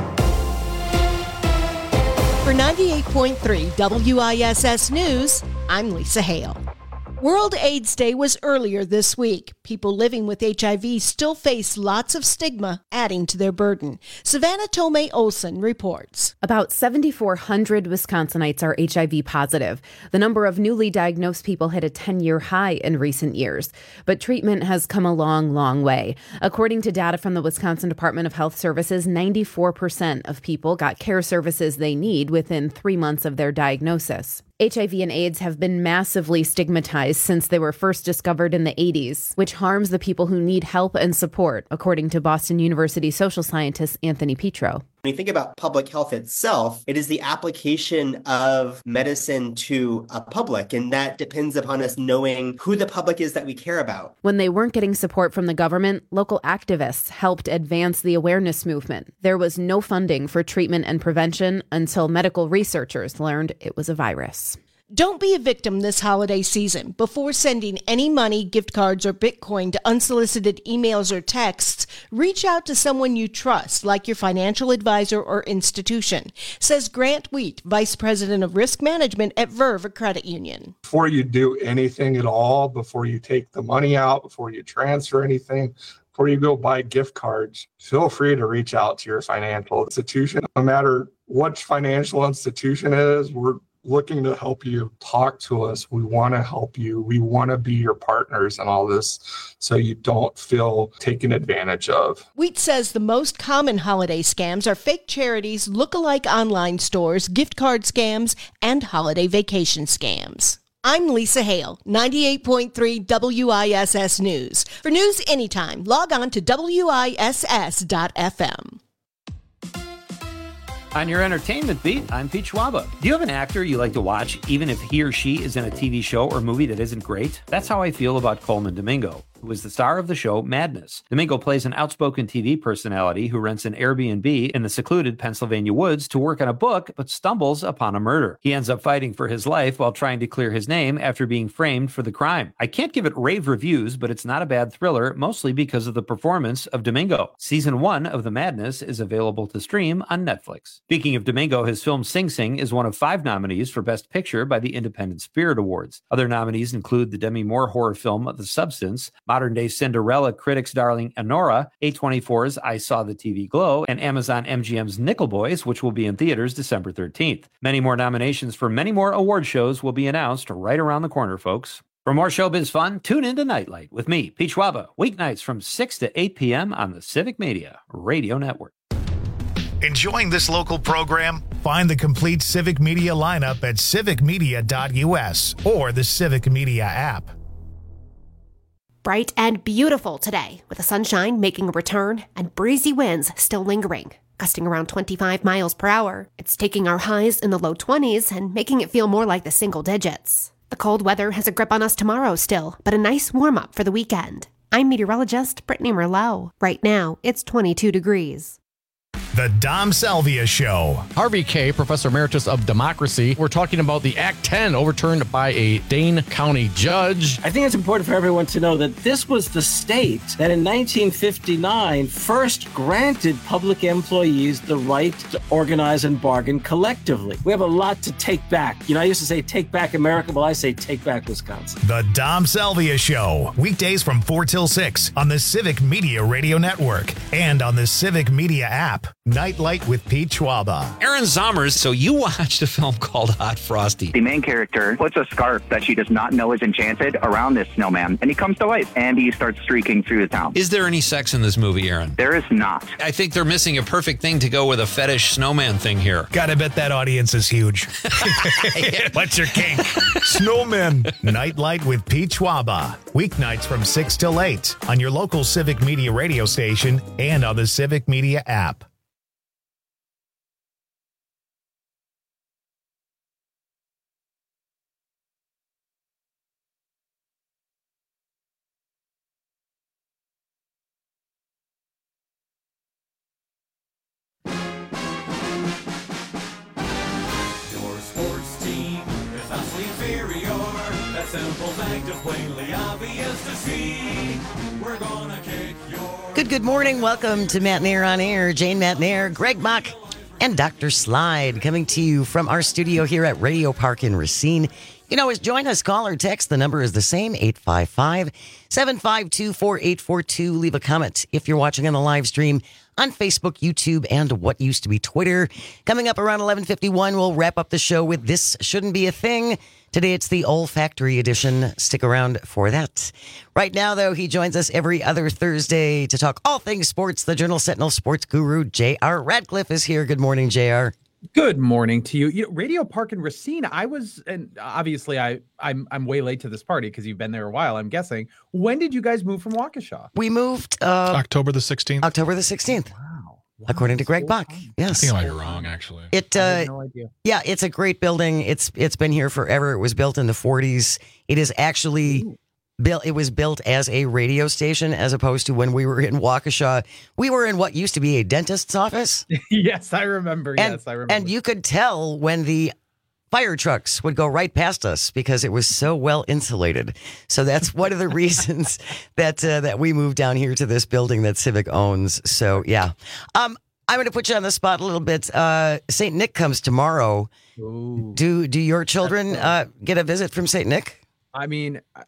[SPEAKER 4] For ninety-eight point three W I S S News, I'm Lisa Hale. World AIDS Day was earlier this week. People living with H I V still face lots of stigma, adding to their burden. Savannah Tomei Olson reports.
[SPEAKER 20] About seven thousand four hundred Wisconsinites are H I V positive. The number of newly diagnosed people hit a ten-year high in recent years. But treatment has come a long, long way. According to data from the Wisconsin Department of Health Services, ninety-four percent of people got care services they need within three months of their diagnosis. H I V and AIDS have been massively stigmatized since they were first discovered in the eighties, which harms the people who need help and support, according to Boston University social scientist Anthony Petro.
[SPEAKER 21] When you think about public health itself, it is the application of medicine to a public, and that depends upon us knowing who the public is that we care about.
[SPEAKER 20] When they weren't getting support from the government, local activists helped advance the awareness movement. There was no funding for treatment and prevention until medical researchers learned it was a virus.
[SPEAKER 4] Don't be a victim this holiday season. Before sending any money, gift cards, or Bitcoin to unsolicited emails or texts, reach out to someone you trust, like your financial advisor or institution, says Grant Wheat, Vice President of Risk Management at Verve Credit Union.
[SPEAKER 22] Before you do anything at all, before you take the money out, before you transfer anything, before you go buy gift cards, feel free to reach out to your financial institution. No matter which financial institution it is, we're looking to help you. Talk to us. We want to help you. We want to be your partners in all this so you don't feel taken advantage of.
[SPEAKER 4] Wheat says the most common holiday scams are fake charities, look-alike online stores, gift card scams, and holiday vacation scams. I'm Lisa Hale, ninety-eight point three W I S S News. For news anytime, log on to W I S S dot F M.
[SPEAKER 23] On your entertainment beat, I'm Pete Schwaba. Do you have an actor you like to watch, even if he or she is in a T V show or movie that isn't great? That's how I feel about Coleman Domingo, who is the star of the show Madness. Domingo plays an outspoken T V personality who rents an Airbnb in the secluded Pennsylvania woods to work on a book, but stumbles upon a murder. He ends up fighting for his life while trying to clear his name after being framed for the crime. I can't give it rave reviews, but it's not a bad thriller, mostly because of the performance of Domingo. Season one of The Madness is available to stream on Netflix. Speaking of Domingo, his film Sing Sing is one of five nominees for Best Picture by the Independent Spirit Awards. Other nominees include the Demi Moore horror film The Substance, modern-day Cinderella critics' darling Anora, A twenty-four's I Saw the T V Glow, and Amazon M G M's Nickel Boys, which will be in theaters December thirteenth. Many more nominations for many more award shows will be announced right around the corner, folks. For more showbiz fun, tune in to Nightlight with me, Pete Schwaba, weeknights from six to eight p.m. on the Civic Media Radio Network.
[SPEAKER 1] Enjoying this local program? Find the complete Civic Media lineup at civic media dot U S or the Civic Media app.
[SPEAKER 5] Bright and beautiful today, with the sunshine making a return and breezy winds still lingering, gusting around twenty-five miles per hour. It's taking our highs in the low twenties and making it feel more like the single digits. The cold weather has a grip on us tomorrow still, but a nice warm-up for the weekend. I'm meteorologist Brittany Merlot. Right now, it's twenty-two degrees.
[SPEAKER 1] The Dom Salvia Show.
[SPEAKER 24] Harvey Kaye, Professor Emeritus of Democracy. We're talking about the Act ten overturned by a Dane County judge.
[SPEAKER 25] I think it's important for everyone to know that this was the state that in nineteen fifty-nine first granted public employees the right to organize and bargain collectively. We have a lot to take back. You know, I used to say take back America, well, I say take back Wisconsin.
[SPEAKER 1] The Dom Salvia Show. Weekdays from four till six on the Civic Media Radio Network and on the Civic Media app. Nightlight with Pete Schwaba.
[SPEAKER 26] Aaron Zommers, so you watched a film called Hot Frosty.
[SPEAKER 27] The main character puts a scarf that she does not know is enchanted around this snowman, and he comes to life, and he starts streaking through the town.
[SPEAKER 26] Is there any sex in this movie, Aaron?
[SPEAKER 27] There is not.
[SPEAKER 26] I think they're missing a perfect thing to go with a fetish snowman thing here.
[SPEAKER 1] Gotta bet that audience is huge. What's your kink? Snowmen. Nightlight with Pete Schwaba. Weeknights from six till eight on your local Civic Media radio station and on the Civic Media app.
[SPEAKER 11] Good, good morning. Welcome to Matt Nair on Air. Jane Matt Nair, Greg Mock, and Doctor Slide coming to you from our studio here at Radio Park in Racine. You can always join us, call or text. The number is the same, eight five five, seven five two, four eight four two. Leave a comment if you're watching on the live stream on Facebook, YouTube, and what used to be Twitter. Coming up around eleven fifty-one, we'll wrap up the show with This Shouldn't Be a Thing. Today it's the olfactory edition. Stick around for that. Right now, though, he joins us every other Thursday to talk all things sports. The Journal Sentinel sports guru, J R Radcliffe, is here. Good morning, J R.
[SPEAKER 3] Good morning to you. you know, Radio Park in Racine. I was, and obviously I, I'm I'm way late to this party because you've been there a while, I'm guessing. When did you guys move from Waukesha?
[SPEAKER 11] We moved uh,
[SPEAKER 14] October the sixteenth.
[SPEAKER 11] October the sixteenth.
[SPEAKER 3] Wow. wow.
[SPEAKER 11] According to Greg Buck. Yes.
[SPEAKER 14] I think I might be wrong, actually.
[SPEAKER 11] It,
[SPEAKER 3] I
[SPEAKER 11] uh,
[SPEAKER 3] have no idea.
[SPEAKER 11] Yeah, it's a great building. It's It's been here forever. It was built in the forties. It is actually... Ooh. Built, it was built as a radio station as opposed to when we were in Waukesha. We were in what used to be a dentist's office.
[SPEAKER 3] Yes, I remember.
[SPEAKER 11] And,
[SPEAKER 3] yes, I remember.
[SPEAKER 11] And you could tell when the fire trucks would go right past us because it was so well insulated. So that's one of the reasons that uh, that we moved down here to this building that Civic owns. So, yeah. Um, I'm going to put you on the spot a little bit. Uh, Saint Nick comes tomorrow.
[SPEAKER 3] Ooh.
[SPEAKER 11] Do, do your children uh, get a visit from Saint Nick?
[SPEAKER 3] I mean... I...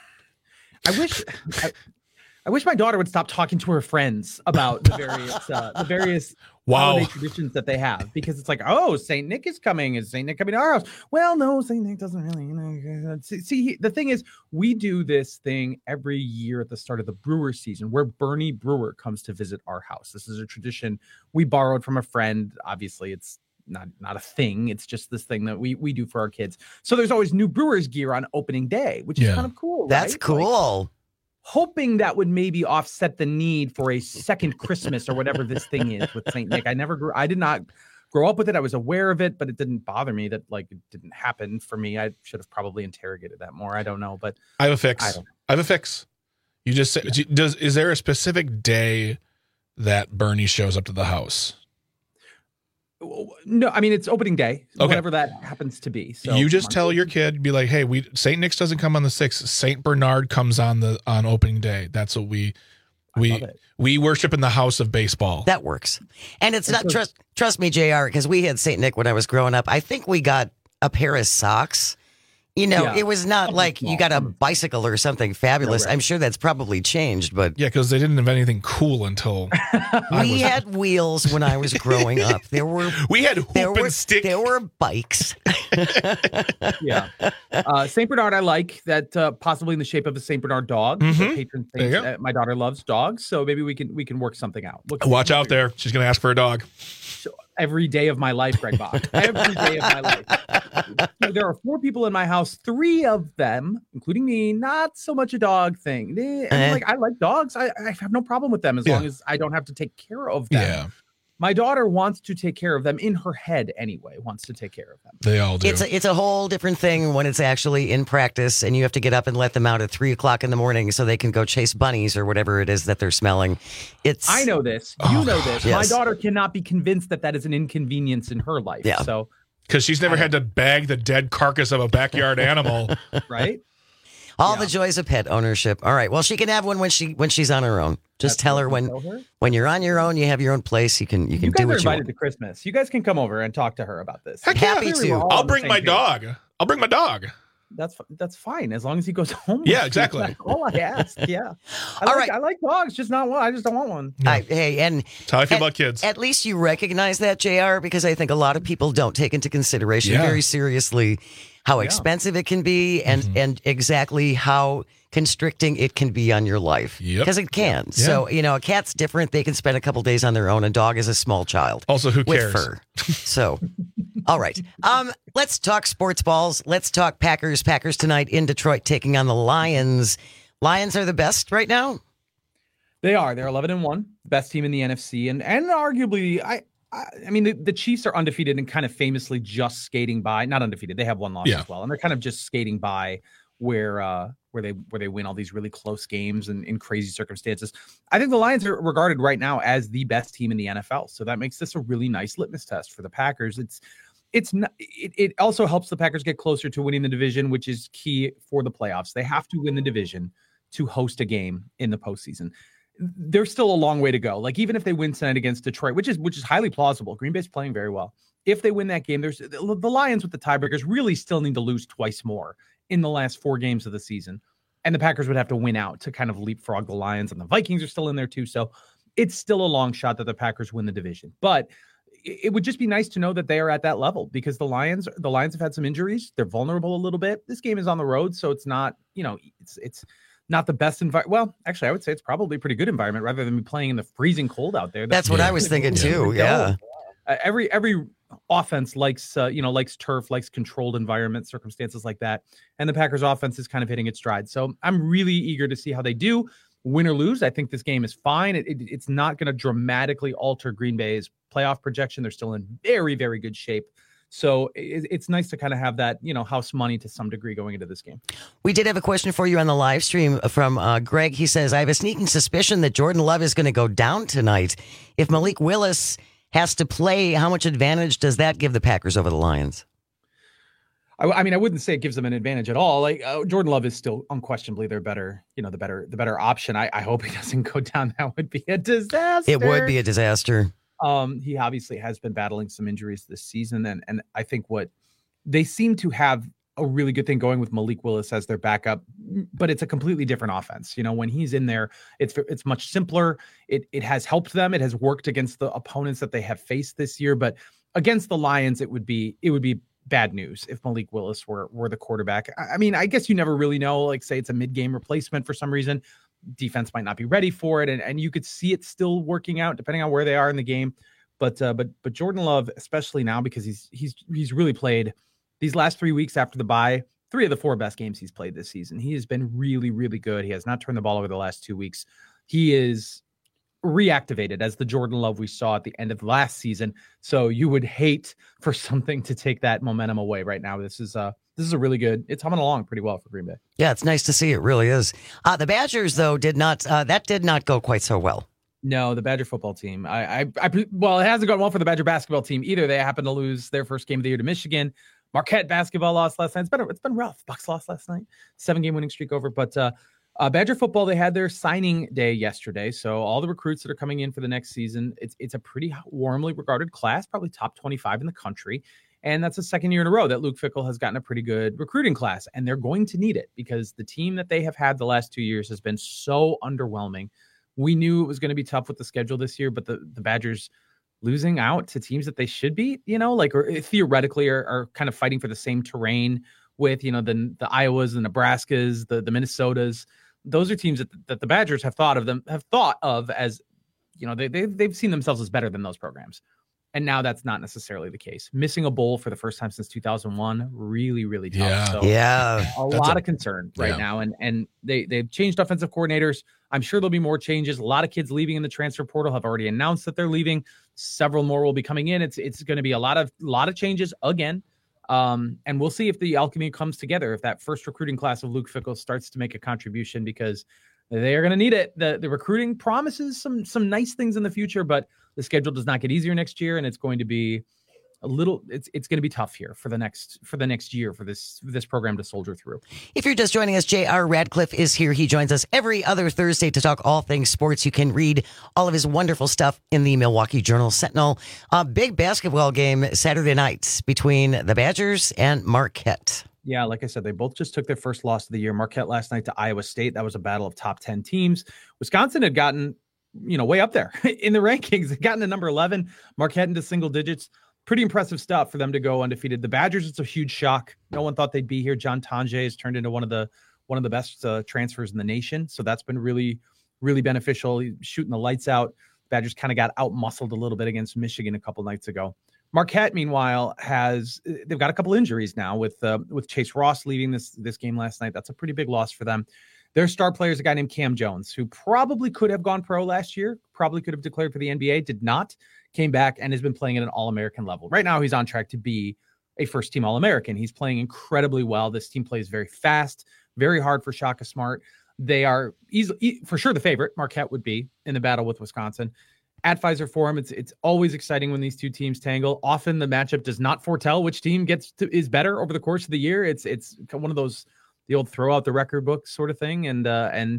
[SPEAKER 3] I wish I, I wish my daughter would stop talking to her friends about the various uh, the various
[SPEAKER 14] wow.
[SPEAKER 3] holiday traditions that they have, because it's like, oh, Saint Nick is coming. Is Saint Nick coming to our house? Well, no, Saint Nick doesn't really. You know, see, see, the thing is, we do this thing every year at the start of the brewer season, where Bernie Brewer comes to visit our house. This is a tradition we borrowed from a friend. Obviously, it's not not a thing. It's just this thing that we we do for our kids. So there's always new Brewers gear on opening day, which
[SPEAKER 11] yeah.
[SPEAKER 3] is kind of cool.
[SPEAKER 11] That's
[SPEAKER 3] right?
[SPEAKER 11] cool.
[SPEAKER 3] Like, hoping that would maybe offset the need for a second Christmas or whatever this thing is with Saint Nick. I never grew. I did not grow up with it. I was aware of it, but it didn't bother me that like it didn't happen for me. I should have probably interrogated that more. I don't know, but
[SPEAKER 14] I have a fix.
[SPEAKER 3] I, don't know.
[SPEAKER 14] I have a fix. You just say, yeah. does is there a specific day that Bernie shows up to the house?
[SPEAKER 3] No, I mean, it's opening day,
[SPEAKER 14] okay.
[SPEAKER 3] whatever that happens to be. So
[SPEAKER 14] you just tell your kid, be like, hey, we Saint Nick's doesn't come on the sixth. Saint Bernard comes on the on opening day. That's what we we we worship in the house of baseball.
[SPEAKER 11] That works. And it's, it's not, so, trust trust me, J R, because we had Saint Nick when I was growing up. I think we got a pair of socks. You know, yeah. it was not like you got a bicycle or something fabulous. No, right. I'm sure that's probably changed, but
[SPEAKER 14] yeah, because they didn't have anything cool until
[SPEAKER 11] we was... had wheels when I was growing up. There were
[SPEAKER 14] we had hoop
[SPEAKER 11] there
[SPEAKER 14] and
[SPEAKER 11] were,
[SPEAKER 14] stick.
[SPEAKER 11] There were bikes.
[SPEAKER 3] yeah, uh, Saint Bernard. I like that, uh, possibly in the shape of a Saint Bernard dog.
[SPEAKER 14] Mm-hmm.
[SPEAKER 3] Patron saint. Uh, my daughter loves dogs, so maybe we can we can work something out. Look,
[SPEAKER 14] Watch out there. She's gonna ask for a dog.
[SPEAKER 3] So, every day of my life, Greg Bach. Every day of my life. There are four people in my house. Three of them, including me, not so much a dog thing. They, uh-huh. like I like dogs. I, I have no problem with them as yeah. long as I don't have to take care of them.
[SPEAKER 14] Yeah.
[SPEAKER 3] My daughter wants to take care of them in her head anyway, wants to take care of them.
[SPEAKER 14] They all do.
[SPEAKER 11] It's a, it's a whole different thing when it's actually in practice and you have to get up and let them out at three o'clock in the morning so they can go chase bunnies or whatever it is that they're smelling. It's
[SPEAKER 3] I know this. You
[SPEAKER 14] oh,
[SPEAKER 3] know this.
[SPEAKER 11] Yes.
[SPEAKER 3] My daughter cannot be convinced that that is an inconvenience in her life.
[SPEAKER 11] Yeah.
[SPEAKER 3] So,
[SPEAKER 14] because she's never had to bag the dead carcass of a backyard animal.
[SPEAKER 3] Right?
[SPEAKER 11] All
[SPEAKER 3] yeah.
[SPEAKER 11] the joys of pet ownership. All right. Well, she can have one when she when she's on her own. Just
[SPEAKER 3] That's
[SPEAKER 11] tell her when
[SPEAKER 3] tell her?
[SPEAKER 11] when you're on your own, you have your own place. You can you can
[SPEAKER 3] you guys
[SPEAKER 11] do what
[SPEAKER 3] are
[SPEAKER 11] you
[SPEAKER 3] invited
[SPEAKER 11] want.
[SPEAKER 3] to Christmas. You guys can come over and talk to her about this.
[SPEAKER 11] Heck, happy to.
[SPEAKER 14] I'll bring my page. dog. I'll bring my dog.
[SPEAKER 3] That's that's fine as long as he goes home.
[SPEAKER 14] Yeah, exactly.
[SPEAKER 3] That's all I ask. Yeah. I
[SPEAKER 11] all
[SPEAKER 3] like,
[SPEAKER 11] right.
[SPEAKER 3] I like dogs, just not one. I just don't want one.
[SPEAKER 11] Yeah. I, hey, and
[SPEAKER 14] that's how I feel
[SPEAKER 11] at,
[SPEAKER 14] about kids.
[SPEAKER 11] At least you recognize that, J R, because I think a lot of people don't take into consideration yeah. very seriously how expensive yeah. it can be and mm-hmm. and exactly how constricting it can be on your life. Because
[SPEAKER 14] yep.
[SPEAKER 11] it can.
[SPEAKER 14] Yeah.
[SPEAKER 11] So, you know, a cat's different. They can spend a couple days on their own. A dog is a small child.
[SPEAKER 14] Also, who
[SPEAKER 11] with
[SPEAKER 14] cares?
[SPEAKER 11] Fur. So, all right. Um, let's talk sports balls. Let's talk Packers. Packers tonight in Detroit taking on the Lions. Lions are the best right now?
[SPEAKER 3] They are. They're eleven and one, best team in the N F C. And and arguably, I I, I mean, the, the Chiefs are undefeated and kind of famously just skating by. Not undefeated. They have one loss
[SPEAKER 14] yeah.
[SPEAKER 3] as well. And they're kind of just skating by where uh, where they where they win all these really close games and in crazy circumstances. I think the Lions are regarded right now as the best team in the N F L. So that makes this a really nice litmus test for the Packers. It's it's not, it, it also helps the Packers get closer to winning the division, which is key for the playoffs. They have to win the division to host a game in the postseason. there's still a long way to go. Like even if they win tonight against Detroit, which is which is highly plausible, Green Bay's playing very well. If they win that game, there's the Lions with the tiebreakers really still need to lose twice more in the last four games of the season. And the Packers would have to win out to kind of leapfrog the Lions, and the Vikings are still in there too. So it's still a long shot that the Packers win the division. But it would just be nice to know that they are at that level, because the Lions, the Lions have had some injuries. They're vulnerable a little bit. This game is on the road, so it's not, you know, it's it's not the best environment. Well, actually, I would say it's probably a pretty good environment rather than be playing in the freezing cold out there.
[SPEAKER 11] That's, That's what I was thinking too. Yeah.
[SPEAKER 3] Uh, every every offense likes uh, you know likes turf, likes controlled environment, circumstances like that, and the Packers offense is kind of hitting its stride. So I'm really eager to see how they do, win or lose. I think this game is fine. It, it, it's not going to dramatically alter Green Bay's playoff projection. They're still in very very good shape. So it, it's nice to kind of have that, you know, house money to some degree going into this game.
[SPEAKER 11] We did have a question for you on the live stream from uh, Greg. He says, I have a sneaking suspicion that Jordan Love is going to go down tonight. If Malik Willis has to play, how much advantage does that give the Packers over the Lions?
[SPEAKER 3] I, I mean, I wouldn't say it gives them an advantage at all. Like uh, Jordan Love is still unquestionably their better, you know, the better, the better option. I, I hope he doesn't go down. That would be a disaster.
[SPEAKER 11] It would be a disaster.
[SPEAKER 3] Um, he obviously has been battling some injuries this season, and and I think what they seem to have a really good thing going with Malik Willis as their backup, but it's a completely different offense. You know, when he's in there, it's it's much simpler. It it has helped them. It has worked against the opponents that they have faced this year, but against the Lions, it would be it would be bad news if Malik Willis were were the quarterback. I, I mean, I guess you never really know. Like, say it's a mid-game replacement for some reason. Defense might not be ready for it, and, and you could see it still working out depending on where they are in the game. But uh, but but Jordan Love, especially now, because he's he's he's really played these last three weeks after the bye, three of the four best games he's played this season. He has been really really good. He has not turned the ball over the last two weeks. He is reactivated as the Jordan Love we saw at the end of last season. So you would hate for something to take that momentum away right now. This is uh This is a really good, it's humming along pretty well for Green Bay.
[SPEAKER 11] Yeah, it's nice to see. It really is. Uh, the Badgers, though, did not, uh, that did not go quite so well.
[SPEAKER 3] No, the Badger football team. I, I, I, well, it hasn't gone well for the Badger basketball team either. They happened to lose their first game of the year to Michigan. Marquette basketball lost last night. It's been, it's been rough. Bucks lost last night. Seven game winning streak over. But uh, uh, Badger football, they had their signing day yesterday. So all the recruits that are coming in for the next season, it's, it's a pretty warmly regarded class, probably top twenty-five in the country. And that's the second year in a row that Luke Fickell has gotten a pretty good recruiting class, and they're going to need it because the team that they have had the last two years has been so underwhelming. We knew it was going to be tough with the schedule this year, but the, the Badgers losing out to teams that they should beat, you know, like or theoretically are, are kind of fighting for the same terrain with, you know, the, the Iowas, the Nebraskas, the, the Minnesotas. Those are teams that, that the Badgers have thought of them, have thought of as, you know, they, they, they've seen themselves as better than those programs. And now that's not necessarily the case. Missing a bowl for the first time since two thousand one, really, really tough.
[SPEAKER 11] Yeah,
[SPEAKER 3] so
[SPEAKER 11] yeah.
[SPEAKER 3] A lot a, of concern right yeah. now. And and they, they've changed offensive coordinators. I'm sure there'll be more changes. A lot of kids leaving in the transfer portal have already announced that they're leaving. Several more will be coming in. It's it's going to be a lot of lot of changes again. Um, and we'll see if the alchemy comes together, if that first recruiting class of Luke Fickell starts to make a contribution, because they are going to need it. The the recruiting promises some some nice things in the future, but the schedule does not get easier next year, and it's going to be a little. It's it's going to be tough here for the next for the next year for this for this program to soldier through.
[SPEAKER 11] If you're just joining us, J R Radcliffe is here. He joins us every other Thursday to talk all things sports. You can read all of his wonderful stuff in the Milwaukee Journal Sentinel. A big basketball game Saturday night between the Badgers and Marquette.
[SPEAKER 3] Yeah, like I said, they both just took their first loss of the year. Marquette last night to Iowa State. That was a battle of top ten teams. Wisconsin had gotten, you know, way up there in the rankings. They'd gotten to number eleven. Marquette into single digits. Pretty impressive stuff for them to go undefeated. The Badgers, it's a huge shock. No one thought they'd be here. John Tonje has turned into one of the one of the best uh, transfers in the nation. So that's been really, really beneficial. He's shooting the lights out. Badgers kind of got out-muscled a little bit against Michigan a couple nights ago. Marquette, meanwhile, has they've got a couple injuries now with uh, with Chase Ross leaving this this game last night. That's a pretty big loss for them. Their star player is a guy named Cam Jones, who probably could have gone pro last year, probably could have declared for the N B A, did not, came back and has been playing at an All-American level. Right now, he's on track to be a first-team All-American. He's playing incredibly well. This team plays very fast, very hard for Shaka Smart. They are easily, for sure the favorite, Marquette would be, in the battle with Wisconsin. At Pfizer Forum, it's it's always exciting when these two teams tangle. Often the matchup does not foretell which team gets to, is better over the course of the year. It's it's one of those, the old throw out the record book sort of thing. And uh, and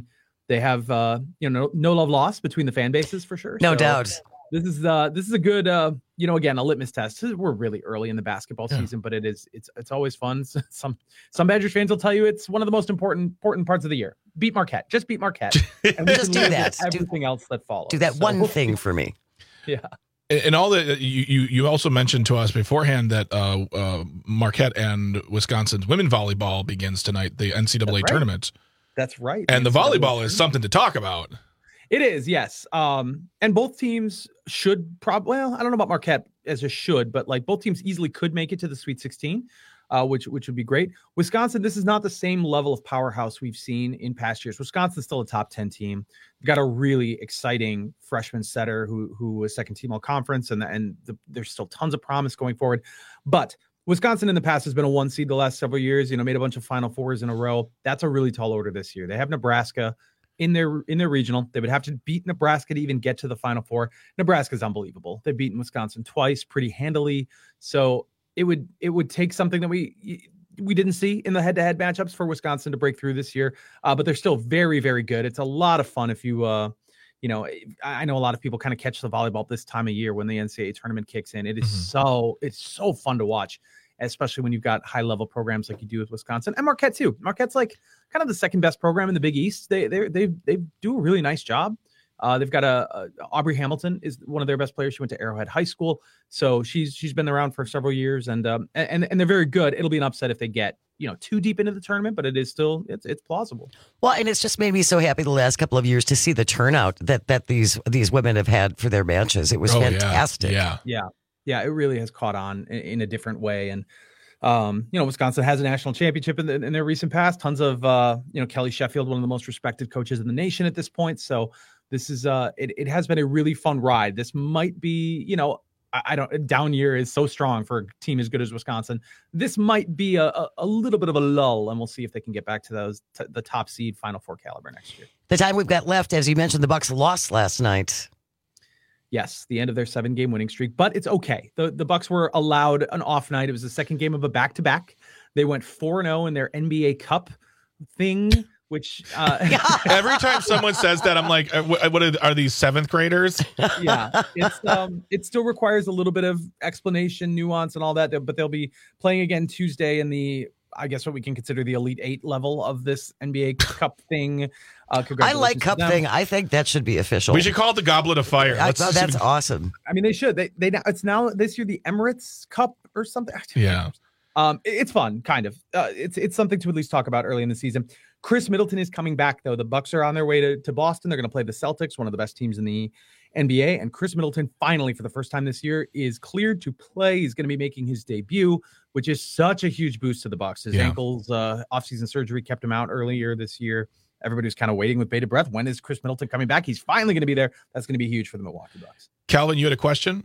[SPEAKER 3] They have, uh, you know, no love lost between the fan bases for sure.
[SPEAKER 11] No
[SPEAKER 3] So
[SPEAKER 11] doubt.
[SPEAKER 3] This is uh, this is a good, uh, you know, again, a litmus test. We're really early in the basketball
[SPEAKER 14] Yeah.
[SPEAKER 3] season, but it is it's it's always fun. Some some Badgers fans will tell you it's one of the most important important parts of the year. Beat Marquette, just beat Marquette, and we
[SPEAKER 11] Just
[SPEAKER 3] can
[SPEAKER 11] do
[SPEAKER 3] live
[SPEAKER 11] that.
[SPEAKER 3] with Everything
[SPEAKER 11] do,
[SPEAKER 3] else that follows.
[SPEAKER 11] Do that
[SPEAKER 3] So,
[SPEAKER 11] one thing for me.
[SPEAKER 3] Yeah.
[SPEAKER 14] And all that you, you you also mentioned to us beforehand that uh, uh, Marquette and Wisconsin's women volleyball begins tonight, the N C double A
[SPEAKER 3] That's right.
[SPEAKER 14] tournament.
[SPEAKER 3] That's right.
[SPEAKER 14] And the
[SPEAKER 3] N C double A
[SPEAKER 14] volleyball is something to talk about.
[SPEAKER 3] It is, yes. Um, and both teams should probably, well, I don't know about Marquette as a should, but like both teams easily could make it to the Sweet sixteen, uh, which which would be great. Wisconsin, this is not the same level of powerhouse we've seen in past years. Wisconsin's still a top ten team. We've got a really exciting freshman setter who who was second team all conference, and and the, there's still tons of promise going forward. But Wisconsin in the past has been a one seed the last several years. You know, made a bunch of Final Fours in a row. That's a really tall order this year. They have Nebraska in their in their regional. They would have to beat Nebraska to even get to the Final Four. Nebraska's unbelievable. They've beaten Wisconsin twice pretty handily. So it would it would take something that we we didn't see in the head-to-head matchups for Wisconsin to break through this year. Uh, but they're still very, very good. It's a lot of fun if you uh you know, I know a lot of people kind of catch the volleyball this time of year when the N C double A tournament kicks in. It is mm-hmm. so it's so fun to watch, especially when you've got high level programs like you do with Wisconsin and Marquette too. Marquette's like kind of the second best program in the Big East. They they they they do a really nice job. Uh, they've got a, a Aubrey Hamilton is one of their best players. She went to Arrowhead High School, so she's she's been around for several years, and um and and they're very good. It'll be an upset if they get you know too deep into the tournament, but it is still it's it's plausible.
[SPEAKER 11] Well, and it's just made me so happy the last couple of years to see the turnout that that these these women have had for their matches. It was
[SPEAKER 14] oh,
[SPEAKER 11] fantastic.
[SPEAKER 14] Yeah,
[SPEAKER 3] yeah, yeah. It really has caught on in, in a different way, and. Um, you know, Wisconsin has a national championship in, the, in their recent past. Tons of, uh, you know, Kelly Sheffield, one of the most respected coaches in the nation at this point. So this is, uh, it, it has been a really fun ride. This might be, you know, I, I don't, down year is so strong for a team as good as Wisconsin. This might be a, a, a little bit of a lull, and we'll see if they can get back to those, t- the top seed Final Four caliber next year.
[SPEAKER 11] The time we've got left, as you mentioned, the Bucks lost last night.
[SPEAKER 3] Yes, the end of their seven-game winning streak, but it's okay. The the Bucks were allowed an off night. It was the second game of a back-to-back. They went four and oh in their N B A Cup thing, which... Uh,
[SPEAKER 14] Every time someone says that, I'm like, what are, are these seventh graders?
[SPEAKER 3] yeah, it's um, it still requires a little bit of explanation, nuance, and all that, but they'll be playing again Tuesday in the... I guess what we can consider the Elite Eight level of this N B A Cup thing. Uh,
[SPEAKER 11] I like Cup thing. I think that should be official.
[SPEAKER 14] We should call it the Goblet of Fire.
[SPEAKER 11] I, that's see. awesome.
[SPEAKER 3] I mean, they should. They they it's now this year the Emirates Cup or something.
[SPEAKER 14] Yeah.
[SPEAKER 3] Um, it, it's fun, kind of. Uh, it's it's something to at least talk about early in the season. Chris Middleton is coming back though. The Bucks are on their way to, to Boston. They're going to play the Celtics, one of the best teams in the N B A. And Chris Middleton finally, for the first time this year, is cleared to play. He's going to be making his debut, which is such a huge boost to the Bucks. His yeah. ankles, uh, offseason surgery kept him out earlier this year. Everybody was kind of waiting with bated breath. When is Chris Middleton coming back? He's finally going to be there. That's going to be huge for the Milwaukee Bucks.
[SPEAKER 14] Calvin, you had a question?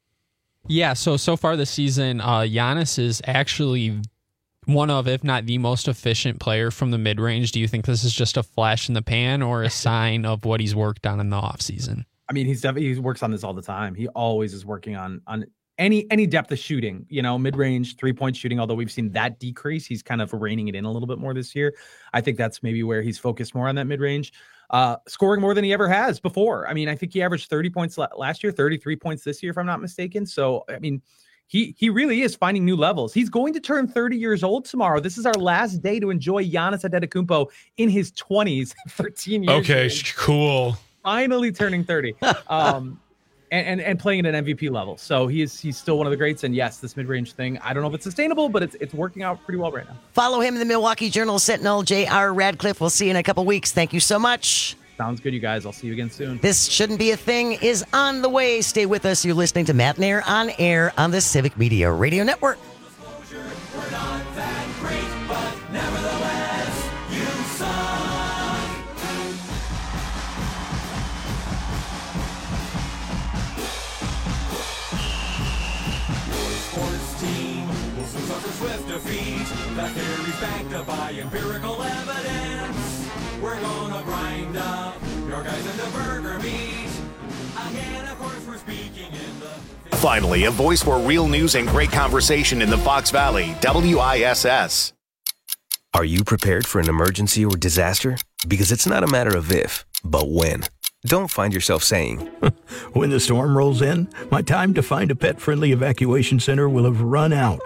[SPEAKER 6] Yeah, so so far this season, uh, Giannis is actually one of, if not the most efficient player from the mid-range. Do you think this is just a flash in the pan or a sign of what he's worked on in the offseason?
[SPEAKER 3] I mean, he's definitely, he works on this all the time. He always is working on on any any depth of shooting, you know, mid-range, three-point shooting, although we've seen that decrease. He's kind of reining it in a little bit more this year. I think that's maybe where he's focused more on that mid-range. Uh, scoring more than he ever has before. I mean, I think he averaged thirty points last year, thirty-three points this year, if I'm not mistaken. So, I mean, he he really is finding new levels. He's going to turn thirty years old tomorrow. This is our last day to enjoy Giannis Antetokounmpo in his twenties, thirteen years.
[SPEAKER 14] Okay,
[SPEAKER 3] old.
[SPEAKER 14] Cool.
[SPEAKER 3] Finally turning thirty. Um, and, and and playing at an M V P level. So he is he's still one of the greats. And yes, this mid-range thing, I don't know if it's sustainable, but it's it's working out pretty well right now.
[SPEAKER 11] Follow him in the Milwaukee Journal Sentinel, J R Radcliffe. We'll see you in a couple weeks. Thank you so much.
[SPEAKER 3] Sounds good, you guys. I'll see you again soon.
[SPEAKER 11] This Shouldn't Be a Thing is on the way. Stay with us. You're listening to Matt and Air on air on the Civic Media Radio Network.
[SPEAKER 7] We're not that great, but nevertheless, you suck. Your sports team will soon suffer swift defeat. That theory's backed up by empirical evidence. We're gonna grind up your guys into burger meat. Again, of course, we're speaking in the...
[SPEAKER 1] Finally, a voice for real news and great conversation in the Fox Valley, W I S S.
[SPEAKER 8] Are you prepared for an emergency or disaster?
[SPEAKER 2] Because it's not a matter of if, but when. Don't find yourself saying,
[SPEAKER 8] when the storm rolls in, my time to find a pet-friendly evacuation center will have run out.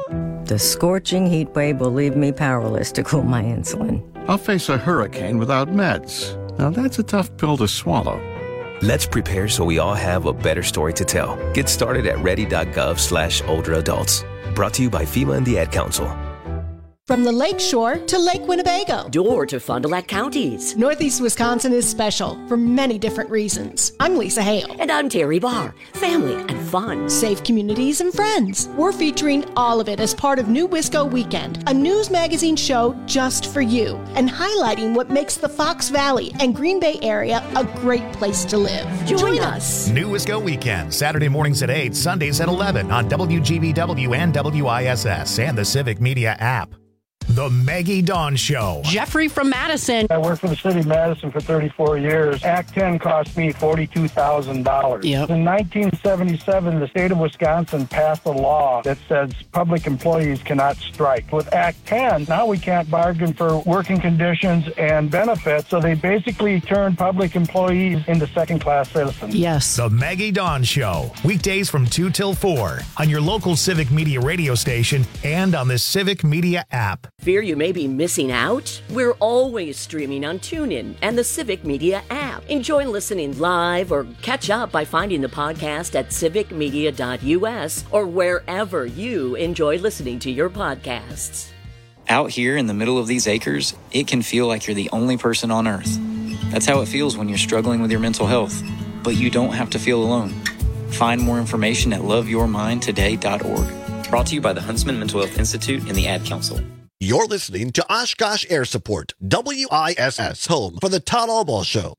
[SPEAKER 9] The scorching heat wave will leave me powerless to cool my insulin.
[SPEAKER 10] I'll face a hurricane without meds. Now that's a tough pill to swallow.
[SPEAKER 2] Let's prepare so we all have a better story to tell. Get started at ready.gov slash older adults. Brought to you by FEMA and the Ad Council.
[SPEAKER 4] From the Lake Shore to Lake Winnebago.
[SPEAKER 12] Door to Fond du Lac counties.
[SPEAKER 4] Northeast Wisconsin is special for many different reasons. I'm Lisa Hale.
[SPEAKER 12] And I'm Terry Barr. Family and fun.
[SPEAKER 4] Safe communities and friends. We're featuring all of it as part of New Wisco Weekend, a news magazine show just for you, and highlighting what makes the Fox Valley and Green Bay area a great place to live.
[SPEAKER 12] Join,
[SPEAKER 4] Join
[SPEAKER 12] us.
[SPEAKER 1] us. New Wisco Weekend, Saturday mornings at eight, Sundays at eleven on W G B W and W I S S and the Civic Media app. The Maggie Dawn Show.
[SPEAKER 13] Jeffrey from Madison.
[SPEAKER 22] I worked for the city of Madison for thirty-four years. Act ten cost me forty-two thousand dollars.
[SPEAKER 13] Yep.
[SPEAKER 22] In nineteen seventy-seven, the state of Wisconsin passed a law that says public employees cannot strike. With Act ten, now we can't bargain for working conditions and benefits, so they basically turned public employees into second-class citizens.
[SPEAKER 13] Yes.
[SPEAKER 1] The Maggie Dawn Show. Weekdays from two till four on your local Civic Media radio station and on the Civic Media app.
[SPEAKER 12] Fear you may be missing out? We're always streaming on TuneIn and the Civic Media app. Enjoy listening live or catch up by finding the podcast at civic media dot U S or wherever you enjoy listening to your podcasts.
[SPEAKER 15] Out here in the middle of these acres, it can feel like you're the only person on earth. That's how it feels when you're struggling with your mental health. But you don't have to feel alone. Find more information at love your mind today dot org. Brought to you by the Huntsman Mental Health Institute and the Ad Council.
[SPEAKER 28] You're listening to Oshkosh Air Support, W I S S, home for the Todd Albaugh Show.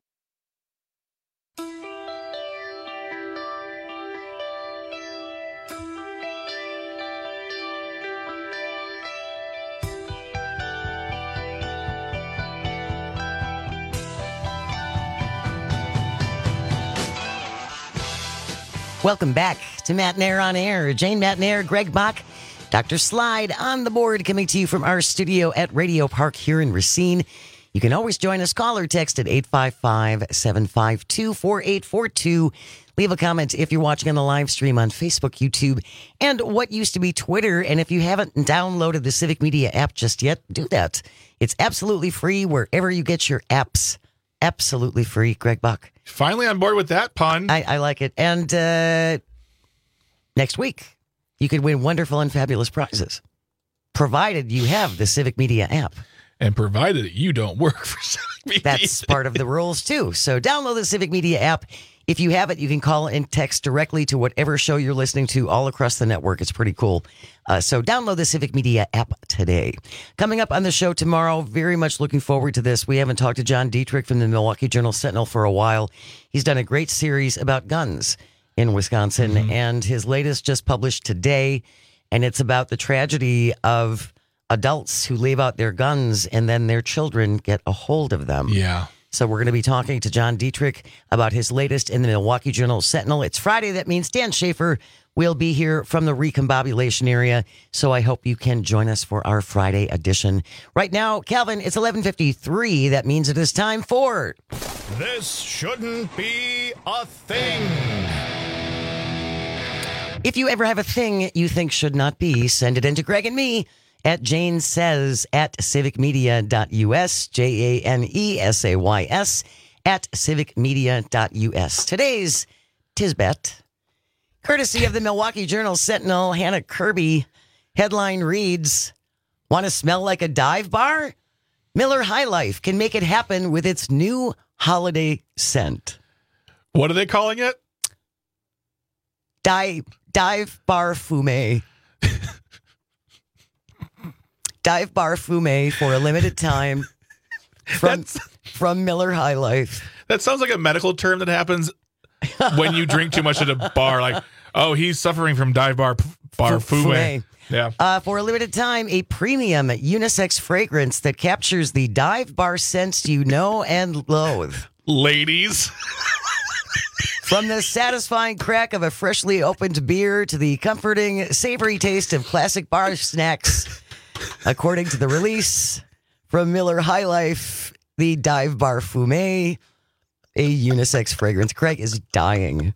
[SPEAKER 11] Welcome back to Matt Nair on Air. Jane Matt Nair, Greg Bach, Doctor Slide on the board, coming to you from our studio at Radio Park here in Racine. You can always join us. Call or text at eight five five, seven five two, four eight four two. Leave a comment if you're watching on the live stream on Facebook, YouTube, and what used to be Twitter. And if you haven't downloaded the Civic Media app just yet, do that. It's absolutely free wherever you get your apps. Absolutely free. Greg Bach.
[SPEAKER 14] Finally on board with that pun.
[SPEAKER 11] I, I like it. And uh, next week, you could win wonderful and fabulous prizes, provided you have the Civic Media app.
[SPEAKER 14] And provided you don't work for Civic Media.
[SPEAKER 11] That's part of the rules, too. So download the Civic Media app. If you have it, you can call and text directly to whatever show you're listening to all across the network. It's pretty cool. Uh, so download the Civic Media app today. Coming up on the show tomorrow, very much looking forward to this. We haven't talked to John Dietrich from the Milwaukee Journal-Sentinel for a while. He's done a great series about guns in Wisconsin, mm-hmm. and his latest just published today, and it's about the tragedy of adults who leave out their guns and then their children get a hold of them.
[SPEAKER 14] Yeah.
[SPEAKER 11] So we're going to be talking to John Dietrich about his latest in the Milwaukee Journal-Sentinel. It's Friday. That means Dan Schaefer will be here from the recombobulation area. So I hope you can join us for our Friday edition. Right now, Calvin, it's eleven fifty-three. That means it is time for...
[SPEAKER 1] This shouldn't be a thing.
[SPEAKER 11] If you ever have a thing you think should not be, send it in to Greg and me at Jane Says at civic media dot U S, J A N E S A Y S, at civic media dot U S. Today's Tisbet, courtesy of the Milwaukee Journal-Sentinel, Hannah Kirby. Headline reads, want to smell like a dive bar? Miller High Life can make it happen with its new holiday scent.
[SPEAKER 14] What are they calling it?
[SPEAKER 11] Dive, dive Bar Fume. Dive Bar Fume for a limited time from, from Miller High Life.
[SPEAKER 14] That sounds like a medical term that happens when you drink too much at a bar. Like, oh, he's suffering from Dive Bar Bar Fume. Fume. Yeah.
[SPEAKER 11] Uh, for a limited time, a premium unisex fragrance that captures the dive bar scents you know and loathe.
[SPEAKER 14] Ladies.
[SPEAKER 11] From the satisfying crack of a freshly opened beer to the comforting, savory taste of classic bar snacks. According to the release from Miller High Life, the Dive Bar Fume, a unisex fragrance. Craig is dying.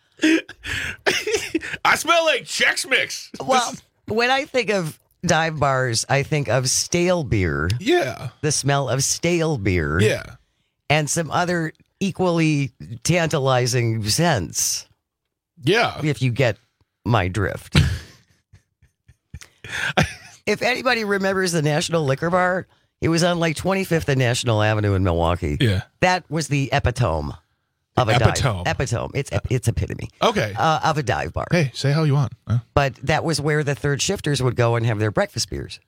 [SPEAKER 14] I smell like Chex Mix.
[SPEAKER 11] Well, when I think of dive bars, I think of stale beer.
[SPEAKER 14] Yeah.
[SPEAKER 11] The smell of stale beer.
[SPEAKER 14] Yeah.
[SPEAKER 11] And some other equally tantalizing scents.
[SPEAKER 14] Yeah.
[SPEAKER 11] If you get my drift. If anybody remembers the National Liquor Bar, it was on like twenty-fifth and National Avenue in Milwaukee.
[SPEAKER 14] Yeah.
[SPEAKER 11] That was the epitome of a
[SPEAKER 14] Epitome.
[SPEAKER 11] dive. Epitome. It's it's epitome.
[SPEAKER 14] Okay.
[SPEAKER 11] Uh, of a dive bar.
[SPEAKER 14] Hey, say how you want. Huh?
[SPEAKER 11] But that was where the third shifters would go and have their breakfast beers.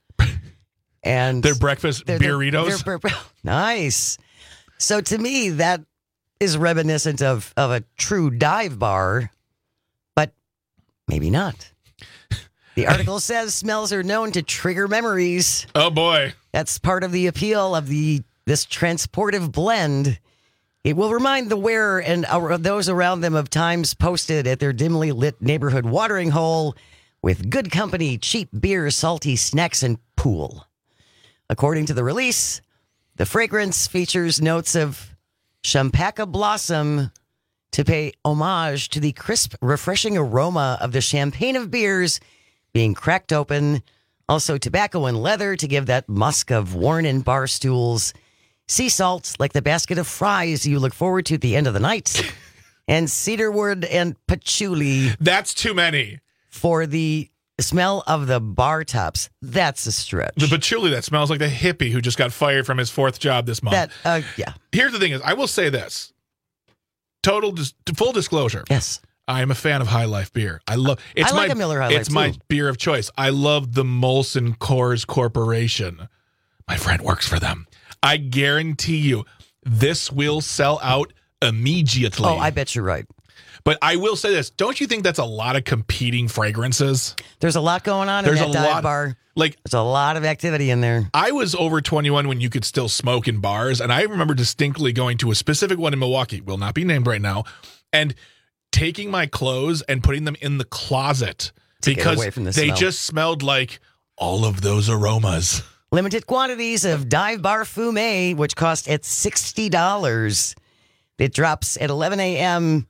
[SPEAKER 11] And
[SPEAKER 14] Their breakfast
[SPEAKER 11] their-
[SPEAKER 14] burritos?
[SPEAKER 11] their- their- nice. So to me, that is reminiscent of, of a true dive bar, but maybe not. The article says smells are known to trigger memories.
[SPEAKER 14] Oh boy.
[SPEAKER 11] That's part of the appeal of the this transportive blend. It will remind the wearer and our, those around them of times posted at their dimly lit neighborhood watering hole with good company, cheap beer, salty snacks, and pool. According to the release, the fragrance features notes of Champaca Blossom to pay homage to the crisp, refreshing aroma of the champagne of beers being cracked open. Also, tobacco and leather to give that musk of worn-in bar stools. Sea salt, like the basket of fries you look forward to at the end of the night. And cedarwood and patchouli.
[SPEAKER 14] That's too many.
[SPEAKER 11] For the smell of the bar tops. That's a stretch.
[SPEAKER 14] The patchouli that smells like the hippie who just got fired from his fourth job this month.
[SPEAKER 11] That, uh, yeah.
[SPEAKER 14] Here's the thing is, I will say this. Total, dis- full disclosure.
[SPEAKER 11] Yes.
[SPEAKER 14] I am a fan of High Life beer. I love it's
[SPEAKER 11] I like
[SPEAKER 14] my
[SPEAKER 11] a Miller High Life,
[SPEAKER 14] it's my
[SPEAKER 11] too.
[SPEAKER 14] beer of choice. I love the Molson Coors Corporation. My friend works for them. I guarantee you this will sell out immediately.
[SPEAKER 11] Oh, I bet you're right.
[SPEAKER 14] But I will say this, don't you think that's a lot of competing fragrances?
[SPEAKER 11] There's a lot going on
[SPEAKER 14] There's
[SPEAKER 11] in that
[SPEAKER 14] a
[SPEAKER 11] dive
[SPEAKER 14] lot
[SPEAKER 11] bar.
[SPEAKER 14] Like
[SPEAKER 11] There's a lot of activity in there.
[SPEAKER 14] I was over twenty-one when you could still smoke in bars, and I remember distinctly going to a specific one in Milwaukee, will not be named right now, and taking my clothes and putting them in the closet
[SPEAKER 11] To get
[SPEAKER 14] because
[SPEAKER 11] away from the
[SPEAKER 14] they
[SPEAKER 11] smell.
[SPEAKER 14] just smelled like all of those aromas.
[SPEAKER 11] Limited quantities of Dive Bar Fume, which cost at sixty dollars. It drops at eleven a.m.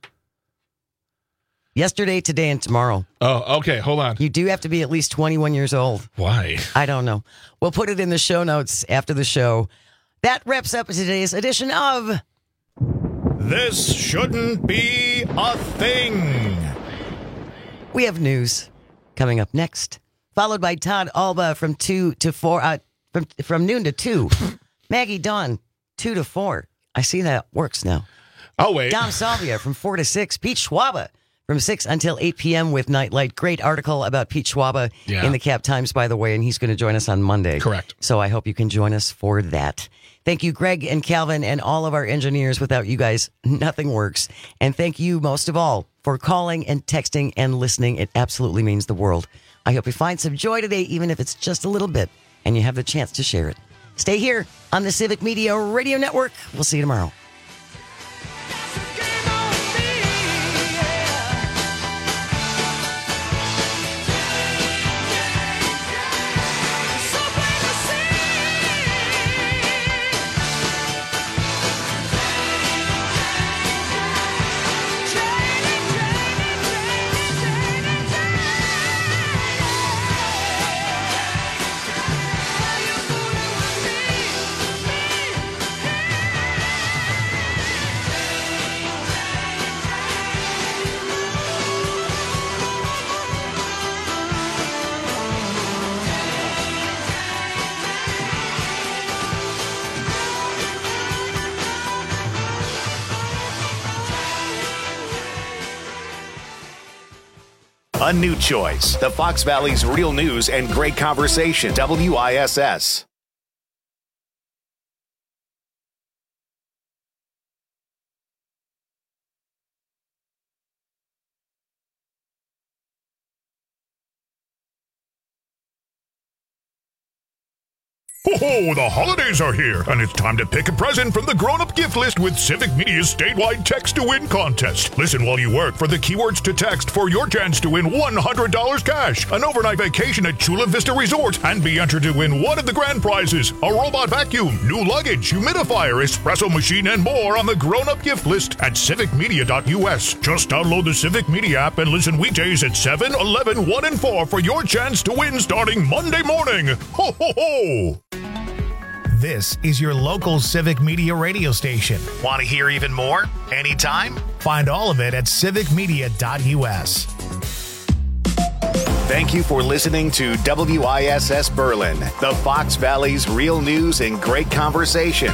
[SPEAKER 11] yesterday, today, and tomorrow.
[SPEAKER 14] Oh, okay. Hold on.
[SPEAKER 11] You do have to be at least twenty-one years old.
[SPEAKER 14] Why?
[SPEAKER 11] I don't know. We'll put it in the show notes after the show. That wraps up today's edition of
[SPEAKER 1] This Shouldn't Be a Thing.
[SPEAKER 11] We have news coming up next, followed by Todd Alba from two to four, uh, from from noon to two. Maggie Dawn, two to four. I see that works now.
[SPEAKER 14] Oh, wait.
[SPEAKER 11] Dom Salvia from four to six. Pete Schwaba from six until eight p.m. with Nightlight. Great article about Pete Schwaba
[SPEAKER 14] Yeah.
[SPEAKER 11] in the Cap Times, by the way, and he's going to join us on Monday.
[SPEAKER 14] Correct.
[SPEAKER 11] So I hope you can join us for that. Thank you, Greg and Calvin, and all of our engineers. Without you guys, nothing works. And thank you, most of all, for calling and texting and listening. It absolutely means the world. I hope you find some joy today, even if it's just a little bit, and you have the chance to share it. Stay here on the Civic Media Radio Network. We'll see you tomorrow.
[SPEAKER 1] A new choice. The Fox Valley's real news and great conversation. W I S S.
[SPEAKER 13] Ho,
[SPEAKER 1] ho! The holidays are here, and it's time to pick a present from the grown-up gift list with Civic Media's statewide text-to-win contest. Listen while you work for the keywords to text for your chance to win one hundred dollars cash, an overnight vacation at Chula Vista Resort, and be entered to win one of the grand prizes, a robot vacuum, new luggage, humidifier, espresso machine, and more on the grown-up gift list at civic media dot u s. Just download the Civic Media app and listen weekdays at seven, eleven, one, and four for your chance to win starting Monday morning. Ho, ho, ho! This is your local Civic Media radio station. Want to hear even more? Anytime? Find all of it at civic media dot u s. Thank you for listening to W I S S Berlin, the Fox Valley's real news and great conversation.